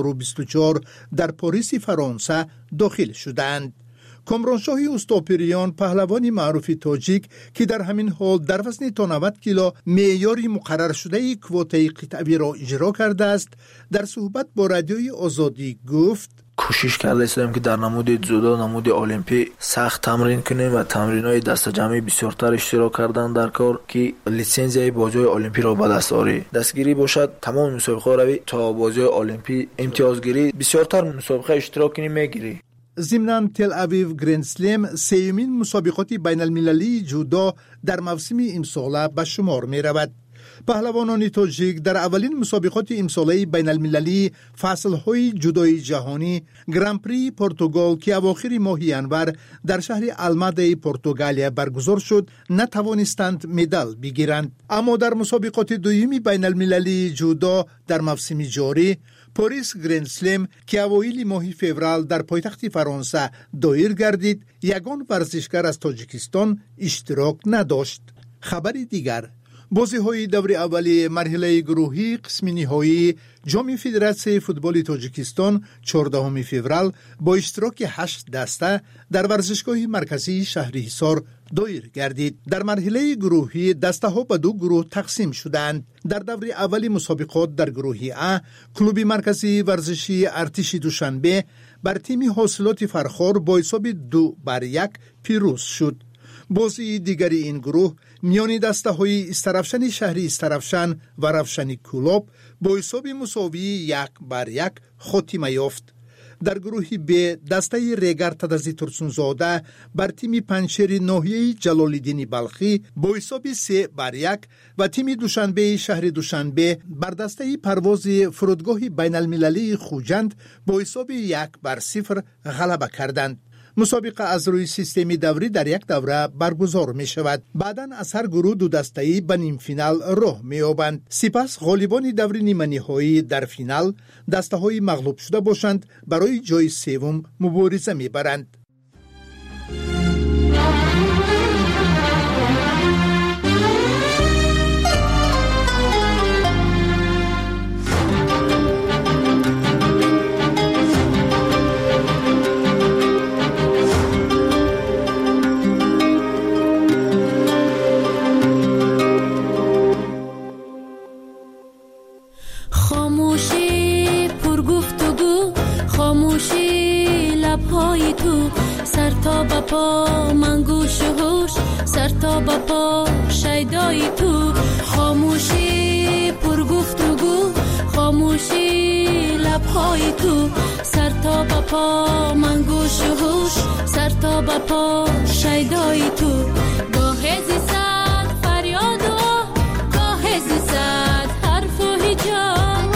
2024 در پاریس فرانسه داخل شدند. کامرانشاهی استوپیریان پهلوانی معروف تاجیک که در همین حال در وزن تا 90 کیلو معیاری مقرر شده کوتای قطعی را اجرا کرده است، در صحبت با رادیوی آزادی گفت: کوشش کرده استیم که در نمود جودو، نمود المپی سخت تمرین کنیم و تمرین‌های دست جمعی بسیارتر اشتراک کردن در کار که لیسنزیای بازی المپی را به دست آری. دستگیری باشد تمام مسابقه روی تا بازی المپی امتیازگیری بسیارتر مسابقه اشتراک کنیم میگیری. ضمناً تل اویو گرند سلم سیومین مسابقات بین المللی جودو در موسم امساله به شمار می رود. پهلوانان تاجیک در اولین مسابقات امساله بین المللی فصل‌های جدای جهانی گرانپری پرتغال که اواخر ماه ینور در شهر الماده پرتغالیا برگزار شد نتوانستند مدال بگیرند. اما در مسابقات دومی بین المللی جودو در موسم جاری پاریس گرند سلم که اوایل ماه فوریه در پایتخت فرانسه دایر گردید یگان ورزشکار از تاجیکستان اشتراک نداشت. خبر دیگر بازی‌های دور اولی مرحله گروهی قسم نهایی جام فدراسیون فوتبال تاجیکستان 14 فوریه با اشتراک 8 دسته در ورزشگاه مرکزی شهرحصار دایر گردید. در مرحله گروهی دسته‌ها به دو گروه تقسیم شدند. در دور اولی مسابقات در گروه ا کلوب مرکزی ورزشی ارتش دوشنبه بر تیم حاصلات فرخار با حساب 2-1 پیروز شد. بازی دیگری این گروه میان دسته‌های استرافشن شهری استرافشن و رفشن کلوب با حساب مساوی 1-1 خاتمه یافت. در گروه ب دسته ریگر تدزی ترسونزاده بر تیم پنچر ناحیه جلال‌الدین بلخی با حساب 3-1 و تیم دوشنبه شهر دوشنبه بر دسته پرواز فرودگاه بین المللی خوجند با حساب 1-0 غلبه کردند. مسابقه از روی سیستم دوری در یک دوره برگزار می شود. بعداً از هر گروه دو دسته‌ای به نیم فینال راه می یابند. سپس غالبان دور نیمه نهایی در فینال دسته‌های مغلوب شده باشند برای جای سوم مبارزه می برند. پا من گوش و هوش سر تا با پا شیدای تو خاموشی پر گفتگو خاموشی لبهای تو سر تا با پا من گوش و هوش سر تا با پا شیدای تو گاه زیستد فریاد و گاه زیستد حرف و هجاب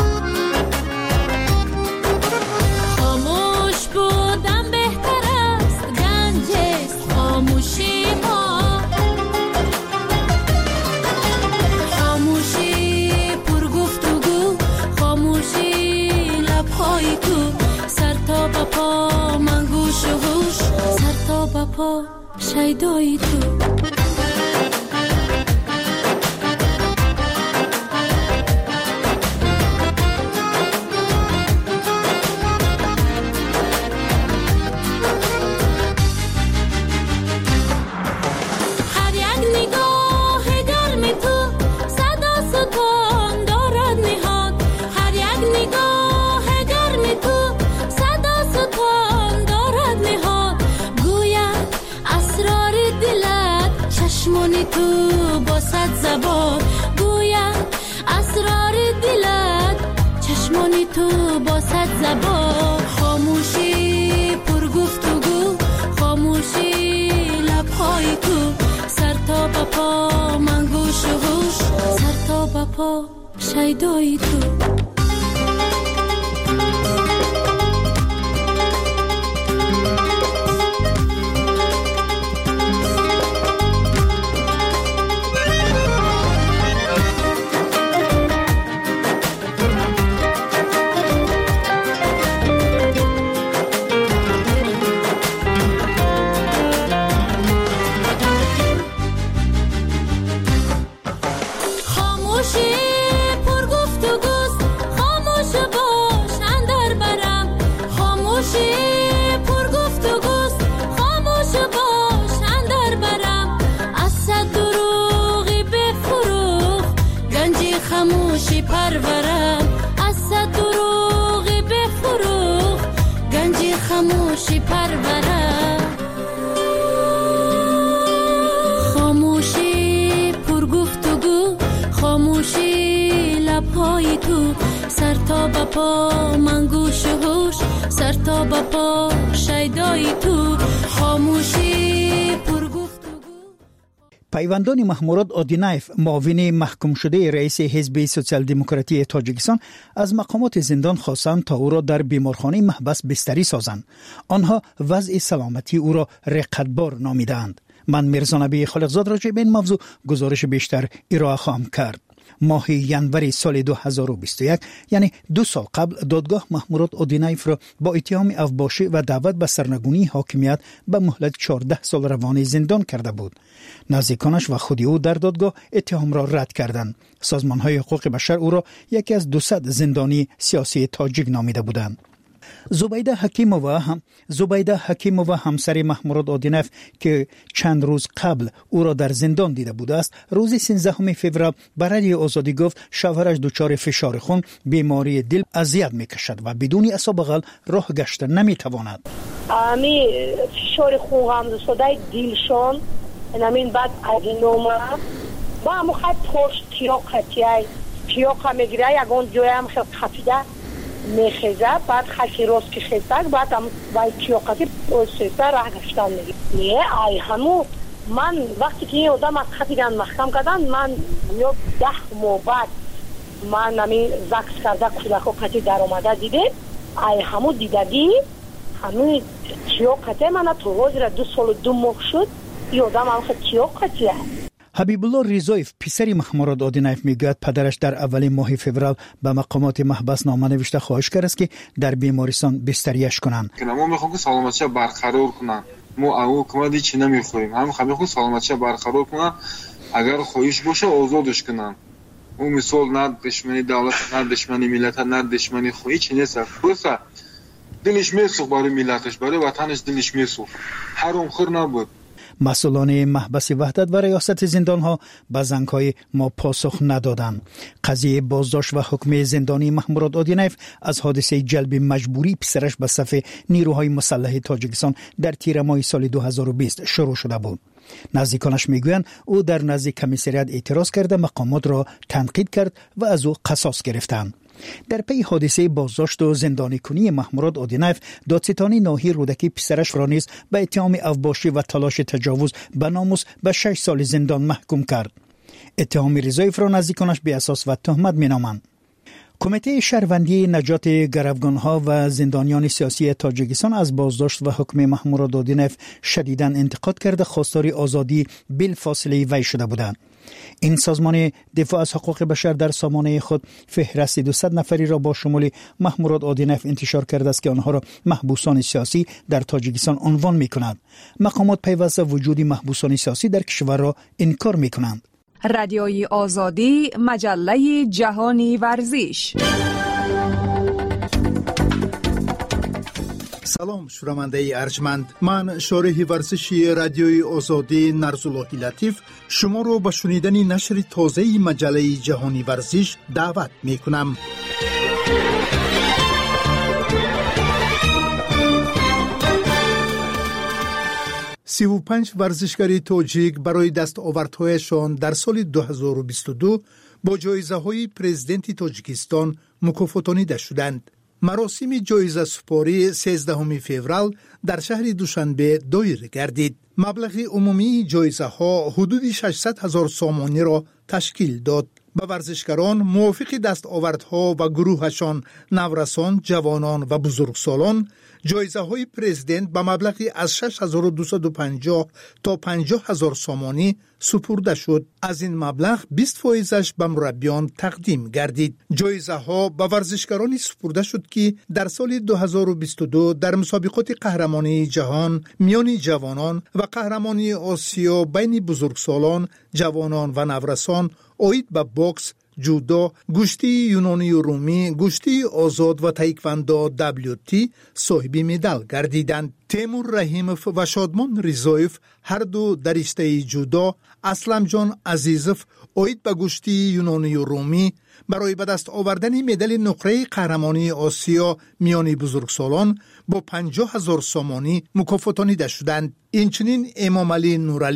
خاموش بودم بهتر خاموشی ها خاموشی پر گفتگو خاموشی لبهای تو سر تا با پا من گوش و هوش سر تا با پا شیدای تو تو با صد زبان گویم اسرار دلت چشمانی تو با صد زبان خاموشی پر گفتگو خاموشی لبهای تو سر تا با پا من گوش و هوش سر تا با پا شیدای تو خاموشی پرورم از صد دروغی بفروغ گنجی خاموشی پرورم خاموشی پر گفتگو خاموشی لبهای تو سر تا با پا من گوش و هوش سر تا با پا شیدای تو خاموشی پر پیوندان محمود آدینایف معاون محکوم شده رئیس حزب سوسیال دموکراتی تاجیکستان از مقامات زندان خواستند تا او را در بیمارخانه محبس بستری سازند. آنها وضع سلامتی او را رقتبار نامیدند. من میرزا نبی خالقزاد راجع به این موضوع گزارش بیشتر ارائه خواهم کرد. ماه ینور سال 2021 یعنی 2 سال قبل دادگاه محمود آدینایف را با اتهام افباشی و دعوت به سرنگونی حاکمیت به مهلت 14 سال روانه زندان کرده بود. نزدیکانش و خود او در دادگاه اتهام را رد کردند. سازمان‌های حقوق بشر او را یکی از 200 زندانی سیاسی تاجیک نامیده بودند. زبیده حکیمووا همسر محمود آدینایف که چند روز قبل او را در زندان دیده بوده است، روز 13 فوریه به رادیو آزادی گفت شوهرش دچار فشار خون، بیماری دل اذیت میکشد و بدون عصا بغل راه گشتن نمیتواند. امی فشار خون هم صدای دلشون همین بعد ادینوما با هم خیلی پشت کیاقه میگیره یکان جای هم خیلی خفیده میخیزه، بعد خیلی راست که خیزه، بعد هم باید کیاقه سیسته راه گشتن میگه. نه ای همون من وقتی که این آدم از خطیگان محکم کردن من 10 ماه بعد من همین زکس کرده کودک و قطعی در آمده دیده ای همون دیدگی همین کیاقه من تو روز را 2 سال و 2 ماه شد این آدم هم خیلی کیاقه حبیب الله ریزایف پسر محمود آدینایف میگوید پدرش در اول ماه فوریه به مقامات محبس نامه نوشته خواهش کرد است که در بیمارستان بستریش کنند. ما میخوایم که سلامتیش برقرار کنن. ما او حکومتی چی نمیخوایم. هم میخوایم سلامتیش برقرار کنن. اگر خواهش باشه آزادش کنن. او مثال نه دشمنی دولت، نه دشمنی ملت، نه دشمنی خواهی چی نیست. خلاصه دلش میسوخت برای ملتش، برای وطنش دلش میسوخت. حرام خور نبود. مسئولان محبس وحدت و ریاست زندان‌ها به زنگ‌های ما پاسخ ندادند. قضیه بازداشت و حکم زندانی محمود آدینایف از حادثه جلب مجبوری پسرش به صف نیروهای مسلح تاجیکستان در تیر ماه سال 2020 شروع شده بود. نزدیکانش میگویند او در نزد کمیسریات اعتراض کرده مقامات را تنقید کرد و از او قصاص گرفتند. در پی حادثه بازداشت و زندانی کنی محمود آدینایف، دادستانی ناحیه رودکی پسرش را نیز به اتهام افباشی و تلاش تجاوز به ناموس به 6 سال زندان محکوم کرد. اتهام ریزایف را نزدیکانش بی اساس و تهمت مینامند. کمیته شهروندی نجات گروگانها و زندانیان سیاسی تاجیکستان از بازداشت و حکم محمود آدینایف شدیداً انتقاد کرده خواستار آزادی بلافاصله وی شده بودند. این سازمان دفاع از حقوق بشر در سامانه خود فهرست 200 نفری را با شمول محمود آدینایف انتشار کرده است که آنها را محبوسان سیاسی در تاجیکستان عنوان می‌کند. مقامات پیوسته وجود محبوسان سیاسی در کشور را انکار می‌کنند. رادیوی آزادی، مجله جهانی ورزش. سلام شنونده ارجمند، من شارح ورزشی رادیوی آزادی نرزالله لطیف شما رو به شنیدن نشر تازه مجله جهانی ورزش دعوت می کنم. سی و 5 ورزشکاری تاجیک برای دستاوردهایشان در سال 2022 با جایزه‌های پرزیدنت تاجیکستان مکافاتانیده شدند. مراسم جایزه سپاری 13 فوریه در شهر دوشنبه دایر گردید. مبلغ عمومی جایزه ها حدود 600,000 سامانی را تشکیل داد. به ورزشکاران موافق دستاوردها و گروهشان نورسان، جوانان و بزرگسالان جایزه های پرزیدنت به مبلغی از 6250 تا 50,000 سامانی سپرده شد. از این مبلغ 20% به مربیان تقدیم گردید. جایزه ها به ورزشکارانی سپرده شد که در سال 2022 در مسابقات قهرمانی جهان میان جوانان و قهرمانی آسیا بین بزرگسالان، جوانان و نورسان آید به باکس، جودو، گشتی یونانی و رومی، گشتی آزاد و تایکواندو WT صاحب مدال گردیدند. تیمور رحیموف و شادمان ریزایف هر دو در رشته جودو، اسلم جان عزیزوف آید به گشتی یونانی و رومی برای به دست آوردن مدال نقره قهرمانی آسیا میان بزرگسالان با 50,000 سامانی مکافاتانیده شدند. اینچنین امام علی نورعلی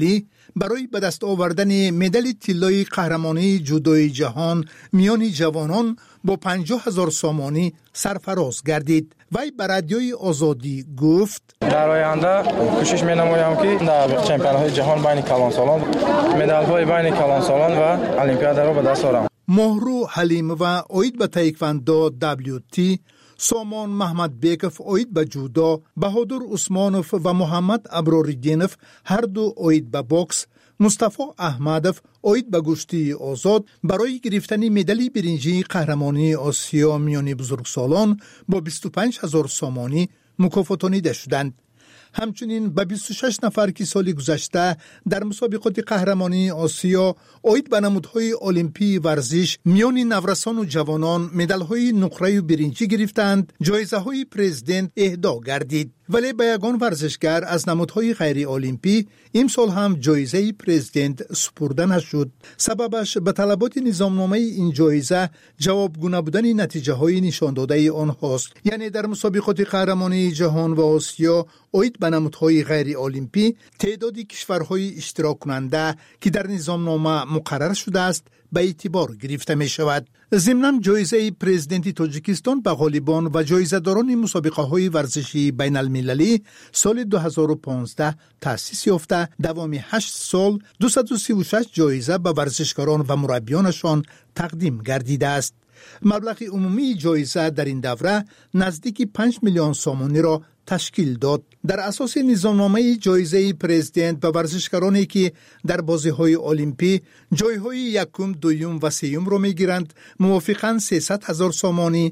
برای به دست آوردن مدال طلای قهرمانی جودوی جهان میان جوانان با 50,000 سامانی سرفراز گردید. وی به رادیوی آزادی گفت در آینده کوشش می‌نمایم که در چمپیون‌های جهان بین کلانسالان مدال‌های بین کلانسالان و المپیاد را به دست آورم. مهرو حلیم و اوید به تایکواندو WT، سامان محمد بیکف اوید به جودو، بهادر عثمانوف و محمد ابراریدینوف هر دو اوید به بوکس، مصطفی احمدوف اوید به گشتی آزاد برای گرفتن مدال برنجی قهرمانی آسیا میان بزرگسالان با 25,000 سامانی مکافاتانیده شدند. همچنین به 26 نفر که سال گذشته در مسابقات قهرمانی آسیا اوید به نمودهای المپی ورزش میان نورسان و جوانان مدال‌های نقره و برنجی گرفتند، جایزه‌های پرزیدنت اهدا گردید. ولی به یگان ورزشگر از نمودهای غیر المپی امسال هم جایزه پرزیدنت سپرده نشد. سببش به طلبات نظامنامه این جایزه جوابگو نبودن نتیجه های نشان داده آنهاست. یعنی در مسابقات قهرمانی جهان و آسیا اوید به نمودهای غیر المپی تعدادی کشورهای اشتراک کننده که در نظامنامه مقرر شده است به اعتبار گرفته می شود. ضمناً جایزه پرزیدنت تاجیکستان به غالبان و جایزه‌داران مسابقه های ورزشی بین المللی سال 2015 تأسیس یافته، دوام 8 سال 236 جایزه به ورزشکاران و مربیانشان تقدیم گردیده است. مبلغ عمومی جایزه در این دوره نزدیک 5 میلیون سامانی را تشکیل داد. در اساس نظامنامه جایزه پرزیدنت به ورزشکارانی که در بازی‌های المپی جایهای یکم، دوم و سوم را می‌گیرند موافقاً 300,000 سامانی،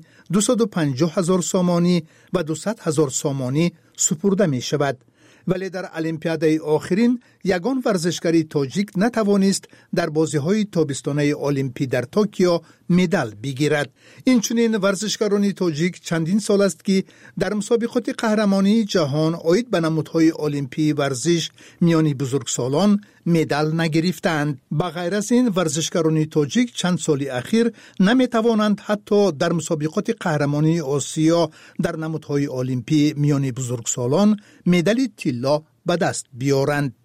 250,000 سامانی و 200,000 سامانی سپرده می‌شود. ولی در المپیاد آخرین یگان ورزشکاری تاجیک نتوانست در بازی‌های تابستانه المپی در توکیو مدال بگیرد. اینچنین ورزشکاران تاجیک چندین سال است که در مسابقات قهرمانی جهان اوید به نمودهای المپی ورزش میان بزرگسالان مدال نگرفتند. بغیر از این ورزشکاران تاجیک چند سال اخیر نمیتوانند حتی در مسابقات قهرمانی آسیا در نمودهای المپی میان بزرگسالان مدال طلا به دست بیارند.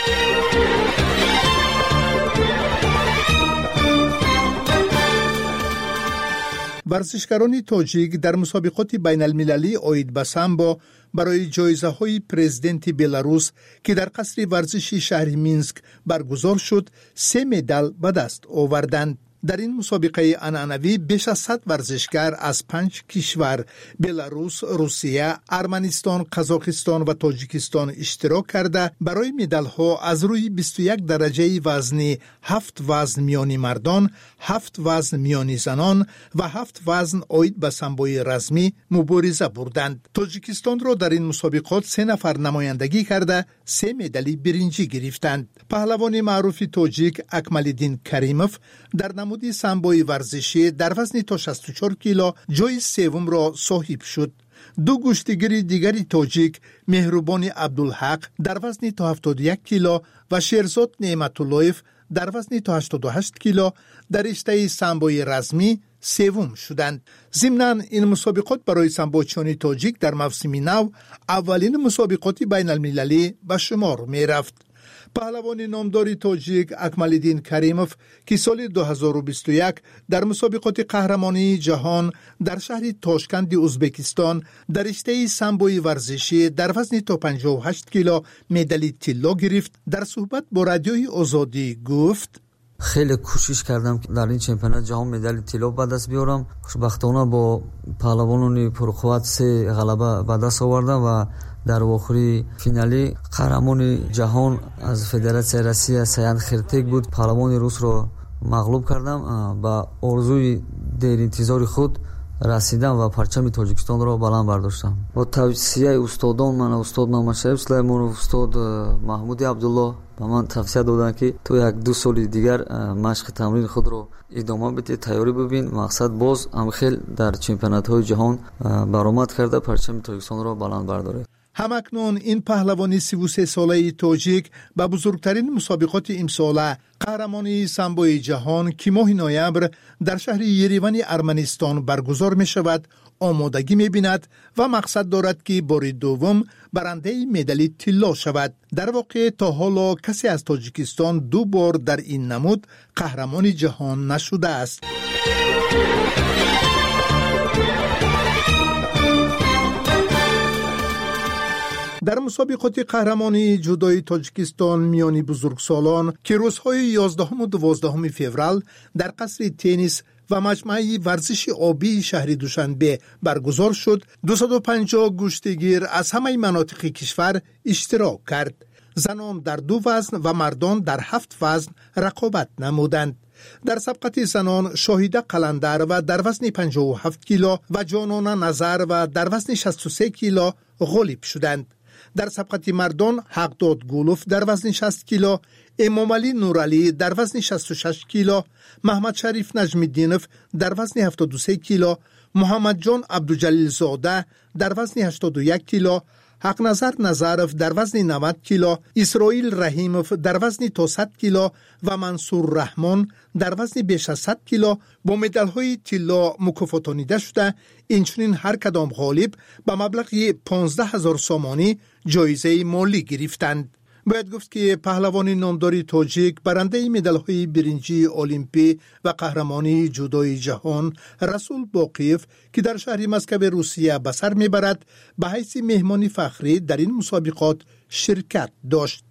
ورزشکاران تاجیک در مسابقات بین المللی اوید به سامبو برای جایزه های پرزیدنت بلاروس که در قصر ورزشی شهر مینسک برگزار شد 3 مدال به دست آوردند. در این مسابقه عنعنوی بیش از 100 ورزشکار از 5 کشور بلاروس، روسیه، ارمنستان، قزاقستان و تاجیکستان اشتراک کرده برای مدال ها از روی 21 درجه وزنی 7 وزن میانی مردان، 7 وزن میانی زنان و 7 وزن اوید به سامبوی رزمی مبارزه بردند. تاجیکستان را در این مسابقات 3 نفر نمایندگی کرده 3 مدال برنجی گرفتند. پهلوان معروف تاجیک اکمالدین کریموف در نمود سامبوی ورزشی در وزن تا 64 کیلو جای سوم را صاحب شد. دو گشتیگر دیگری تاجیک مهربان عبدالحق در وزن تا 71 کیلو و شیرزاد نعمت‌اللهیف در وزن تا 88 کیلو در رشته سامبوی رزمی سوم شدند. ضمناً این مسابقات برای سامبوچیان تاجیک در موسم نو اولین مسابقات بین المللی به شمار می رفت. پهلوان نامدار تاجیک اکمالدین کریموف که سال 2021 در مسابقات قهرمانی جهان در شهر تاشکند ازبکستان در رشته سامبوی ورزشی در وزن تا 58 کیلو مدال طلا گرفت، در صحبت با رادیوی آزادی گفت خیلی کوشش کردم که در این چمپیونات جهان مدال طلا به دست بیارم. خوشبختانه با پهلوانان پرقوت 3 غلبه به دست آوردم و در آخری فینالی قهرمان جهان از فدراسیون روسیه سیان خرتک بود. پهلوان روس را مغلوب کردم. با آرزوی دیر انتظار خود رسیدم و پرچم تاجیکستان را بلند برداشتم. با توصیه استادان من، استاد محمد سلیمانov، استاد محمود عبدالله به من توصیه دادند که تو 1-2 سال دیگر مشق تمرین خود را ادامه بده، تیاری ببین، مقصد باز هم خیلی در چمپیونات های جهان برآمد کرده پرچم تاجیکستان را بلند برداره. همکنون این پهلوان 33 ساله تاجیک به بزرگترین مسابقات امساله قهرمانی سامبوی جهان که ماه نوامبر در شهر یریوان ارمنستان برگزار می شود آمادگی می‌بیند و مقصد دارد که بار دوم برنده مدال طلا شود. در واقع تا حالا کسی از تاجیکستان 2 بار در این نمود قهرمان جهان نشده است. در مسابقات قهرمانی جودوی تاجیکستان میان بزرگسالان که روزهای 11 و 12 فوریه در قصر تنیس و مجمع ورزش آبی شهر دوشنبه برگزار شد، 250 گشتگیر از همه مناطق کشور اشتراک کرد. زنان در 2 وزن و مردان در 7 وزن رقابت نمودند. در سبقت زنان شاهیده قلندر و در وزن 57 کیلو و جانانه نظر و در وزن 63 کیلو غالب شدند. در سبقت مردان حقداد گولوف در وزن 60 کیلو، امام علی نورعلی در وزن 66 کیلو، محمد شریف نجم‌الدینوف در وزن 73 کیلو، محمد جان عبدالجلیل زاده در وزن 81 کیلو، حق نظر نظرف در وزن 90 کیلو، اسرائیل رحیموف در وزن تا 100 کیلو و منصور رحمان در وزن بیش از 100 کیلو با مدال‌های طلا مکافاتانیده شده. اینچنین هر کدام غالب به مبلغ 15,000 سامانی جایزه مالی گرفتند. باید گفت که پهلوان نامدار تاجیک برنده مدال‌های برنجی المپی و قهرمانی جودوی جهان رسول باقیف که در شهر مسکو روسیه به سر میبرد به حیث مهمان فخری در این مسابقات شرکت داشت.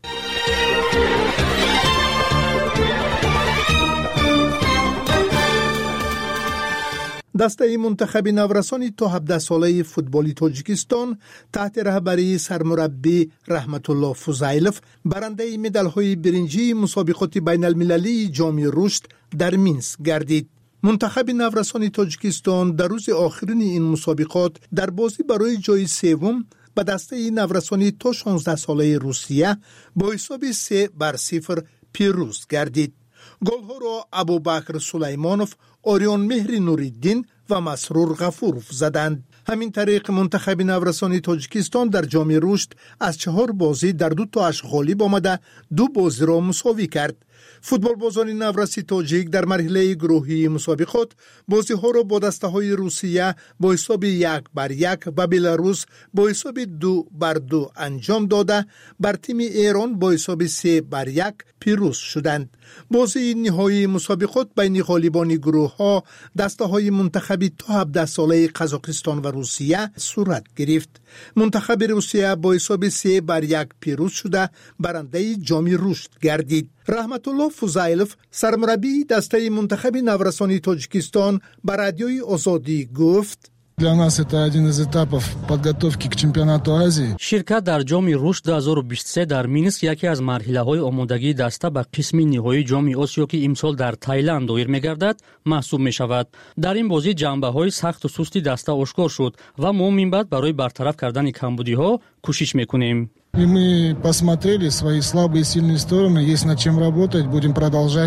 دسته منتخب نورسان تا 17 ساله فوتبالی تاجیکستان تحت رهبری سرمربی رحمت الله فضیلوف برنده مدال‌های برنجی مسابقات بین المللی جام رشد در مینسک گردید. منتخب نورسان تاجیکستان در روز آخرین این مسابقات در بازی برای جای سوم به دسته نورسان تا 16 ساله روسیه با حساب 3-0 پیروز گردید. گل‌ها را ابوبکر سلیمانوف، آریان مهر نوری‌الدین و مسرور غفورов زدند. همین طریق منتخب نورسان تاجیکستان در جام رشد از 4 بازی در 2 تاش غالب آمده 2 بازی را مساوی کرد. فوتبال بازان نورسی تاجیک در مرحله گروهی مسابقات بازی ها را با دسته های روسیه با حساب 1-1 و بلاروس با حساب 2-2 انجام داده بر تیم ایران با حساب 3-1 پیروز شدند. بازی نهایی مسابقات بین غالبان گروه ها دسته های منتخبی تا 17 ساله قزاقستان و روسیه صورت گرفت. منتخب روسیه با حساب 3-1 پیروز شده برنده جام رشد گردید. رحمت الله فضیلوف سرمربی دسته منتخب نورسان تاجیکستان به رادیوی آزادی گفت: Для нас это один из этапов подготовки к чемпионату Азии. ширкат дар ҷоми рушд 2023 дар Минск яке аз марҳилаҳои омодагии даста ба қисми ниҳоии ҷоми Осиё ки имсол дар Таиланд доир мегардад маҳсуб мешавад. дар ин бозӣ ҷанбаҳои сахту сусти даста ошкор шуд ва мо минбаъд барои бартараф кардани камбудиҳо кӯшиш мекунем. И мы посмотрели свои слабые и сильные стороны, есть над чем работать, будем продолжать.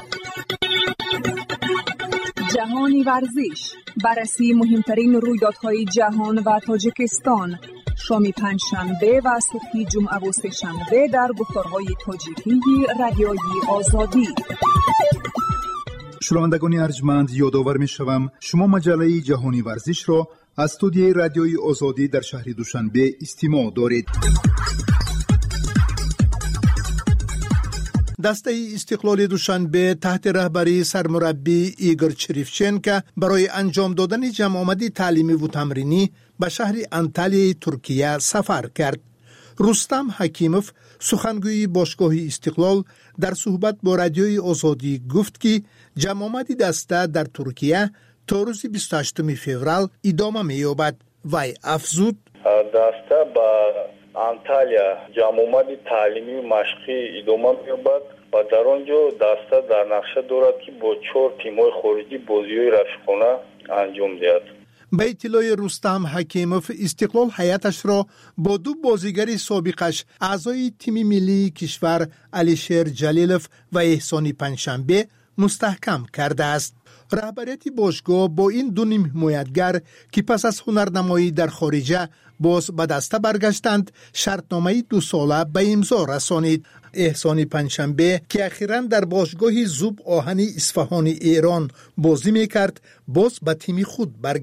جهانی ورزش، بررسی مهمترین رویدادهای جهان و تاجیکستان، شام پنجشنبه و صبح جمعه و سه‌شنبه در گفتارهای تاجیکی رادیوی آزادی. شنوندگان ارجمند، یادآور می‌شوم شما مجله جهانی ورزش را از استودیوی رادیوی آزادی در شهر دوشنبه استماع دارید. دسته استقلال دوشنبه تحت رهبری سرمربی ایگور چریفچنکا برای انجام دادن جمع آمدی تعلیمی و تمرینی به شهر انتالیای ترکیه سفر کرد. رستم حکیموف سخنگوی باشگاه استقلال در صحبت با رادیوی آزادی گفت که جمع آمدی دسته در ترکیه تا روز 28 فوریه ادامه می‌یابد. وی افزود: دسته با انتالیا جمع آمدی تعلیمی مشقی ادامه می‌یابد و در آنجا دسته در نقشه دارد که با 4 تیم‌های خارجی بازی‌های رفیقانه انجام دهد. به اطلاع رستم حکیموف استقلال هیئتش را با 2 بازیگر سابقش اعضای تیم ملی کشور علیشیر جلیلوف و احسانی پنجشنبه مستحکم کرده است. رهبریت باشگاه با این 2 نیم حمایتگر که پس از هنرنمایی در خارجه باز به دسته برگشتند شرطنامه 2 ساله به امضا رسانید. احسانی پنجشنبه که اخیراً در باشگاه زوب آهنی اصفهان ایران بازی میکرد باز به تیم خود برگشت.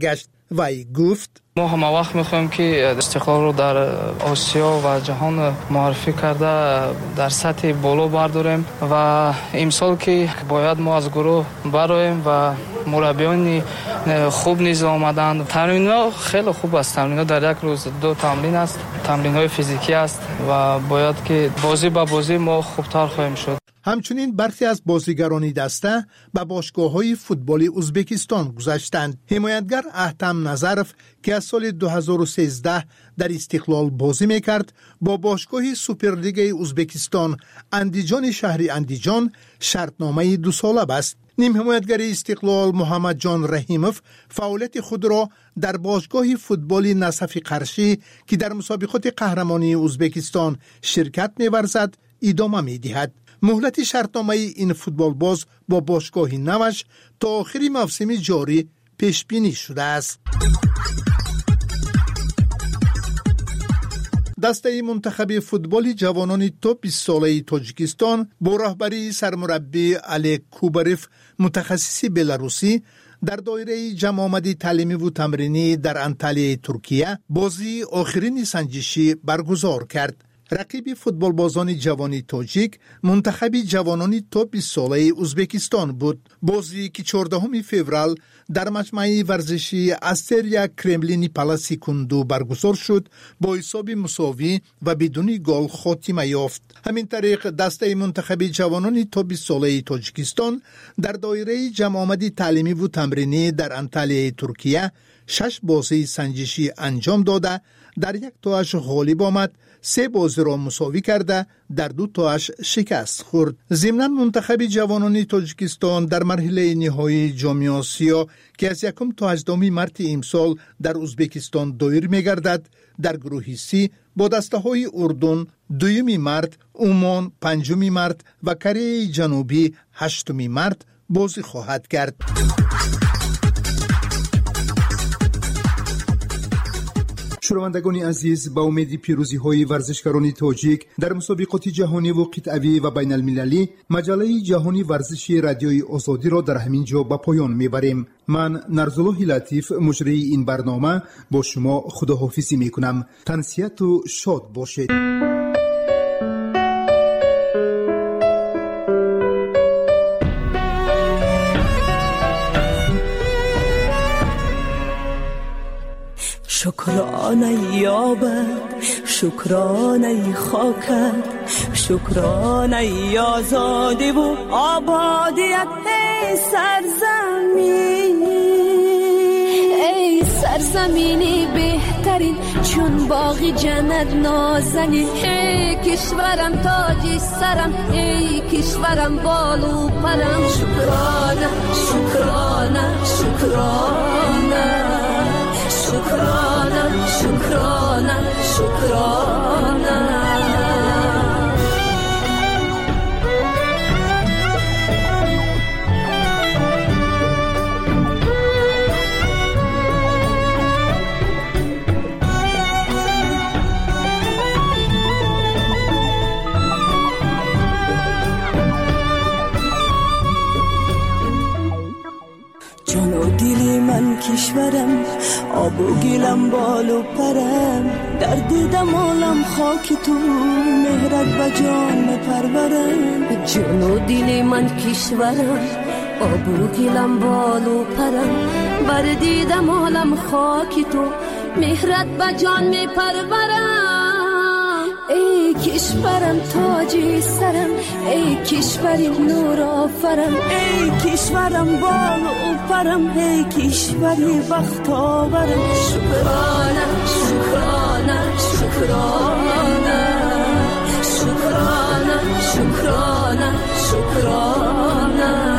وی گفت ما همه وقت میخوایم که استقلال رو در آسیا و جهان معرفی کرده در سطح بالا برداریم و امسال که باید ما از گروه برایم و مربیان خوب نیز آمدند. تمرین‌ها خیلی خوب است. تمرین‌ها در یک روز 2 تمرین است. تمرین‌های فیزیکی است و باید که بازی به بازی ما خوبتر خواهیم شد. همچنین برخی از بازیگران دسته به باشگاه‌های فوتبال ازبکستان گذشتند. حمایتگر احتم نظرف که از سال 2013 در استقلال بازی میکرد با باشگاه سوپرلیگ ازبکستان اندیجان شهری اندیجان شرطنامه 2 ساله بست. نیم حمایتگر استقلال محمد جان رحیموف فعالیت خود را در باشگاه فوتبال نصف قرشی که در مسابقات قهرمانی ازبکستان شرکت می‌ورزد ادامه می‌دهد. مهلت شرطنامه این فوتبال باز با باشگاه نوش تا آخر موسم جاری پیش بینی شده است. دسته منتخب فوتبال جوانان تا 20 ساله تاجیکستان با رهبری سرمربی علی کوبریف متخصص بلاروسی در دایره جمع آمدی تعلیمی و تمرینی در انطالیه ترکیه بازی آخرین سنجشی برگزار کرد. رقیب فوتبال بازان جوانی تاجیک منتخب جوانان تا 20 ساله ازبکستان بود. بازی که 14 فوریه در مجمع ورزشی استریا کرملینی پالاسی کندو برگزار شد با حساب مساوی و بدون گل خاتمه یافت. همین طریق دسته منتخب جوانان تا 20 ساله تاجیکستان در دایره جمع آمدی تعلیمی و تمرینی در انطالیه ترکیه 6 بازی سنجشی انجام داده در 1 تاش غالب آمد، 3 بازی را مساوی کرده در 2 تاش شکست خورد. ضمناً منتخب جوانان تاجیکستان در مرحله نهایی جام آسیا که از 1 تا 18 مارس امسال در ازبکستان دایر می‌گردد در گروه سی با دسته‌های اردن 2 مارس، عمان 5 مارس و کره جنوبی 8 مارس بازی خواهد کرد. شنوندگان عزیز، با امید پیروزی های ورزشکاران تاجیک در مسابقات جهانی و قطعی و بین المللی مجله جهانی ورزشی رادیوی آزادی را در همین جا به پایان میبریم. من نرزالله لطیف مجری این برنامه با شما خداحافظی میکنم. تنسیت و شاد باشید. شکرانه یابد، شکرانه خاکت، شکرانه آزادی و آبادیت. ای سرزمین، ای سرزمینی بهترین چون باغی جنت نازنین. ای کشورم تاجی سرم، ای کشورم بالو پرم. شکرانه شکرانه شکرانه شکرانه شکرانه شکرانه. جان و دلی من کشورم، آب و گلم بالو پرم. در دیدم عالم خاک تو، مهرت به جان پرورم. جان و دلی من کشورم، آب و گلم بالو پرم. بر دیدم عالم خاک تو، مهرت به جان می پرورم. ای کشورم تاجی سرم، ای کشورم نور آفرم. ای کشورم بالو پرم، ای کشوری بخت آورم. شکرانه شکرانه شکرانه شکرانه شکرانه شکرانه.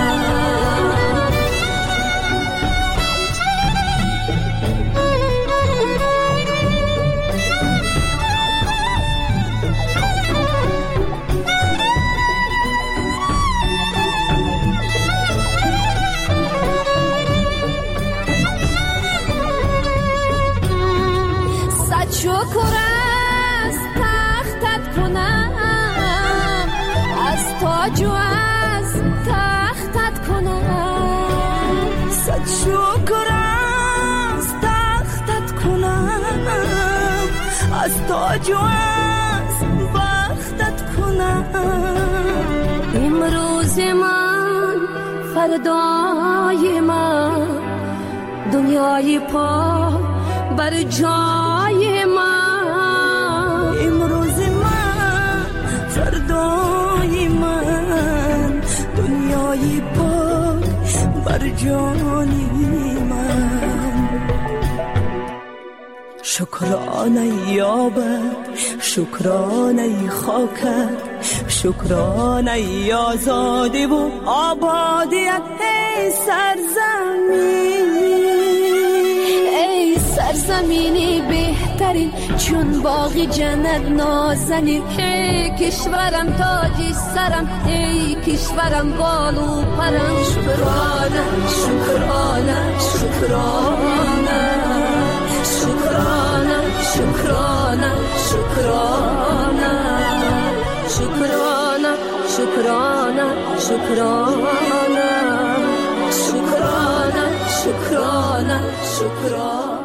شکر از تختت کنم، از تاج و از تختت کنم. صد شکر از از تاج و از بختت کنم. امروز من فردای من، دنیای پا بر جای من. امروز من فردای من، دنیای پا بر جانی من. شکرانه یابد، شکرانه خاکت، شکرانه آزادی و آبادیت. ای سرزمین، ای سرزمینی بهترین، چون باغ جنت نازنین. ای کشورم تاج سرم، ای کشورم بالو پرم. شکرانه شکرانه شکرانه شکرانه شکرانه شکرانه شکرانه شکرانه شکرانه شکرانه شکرانه شکرانه.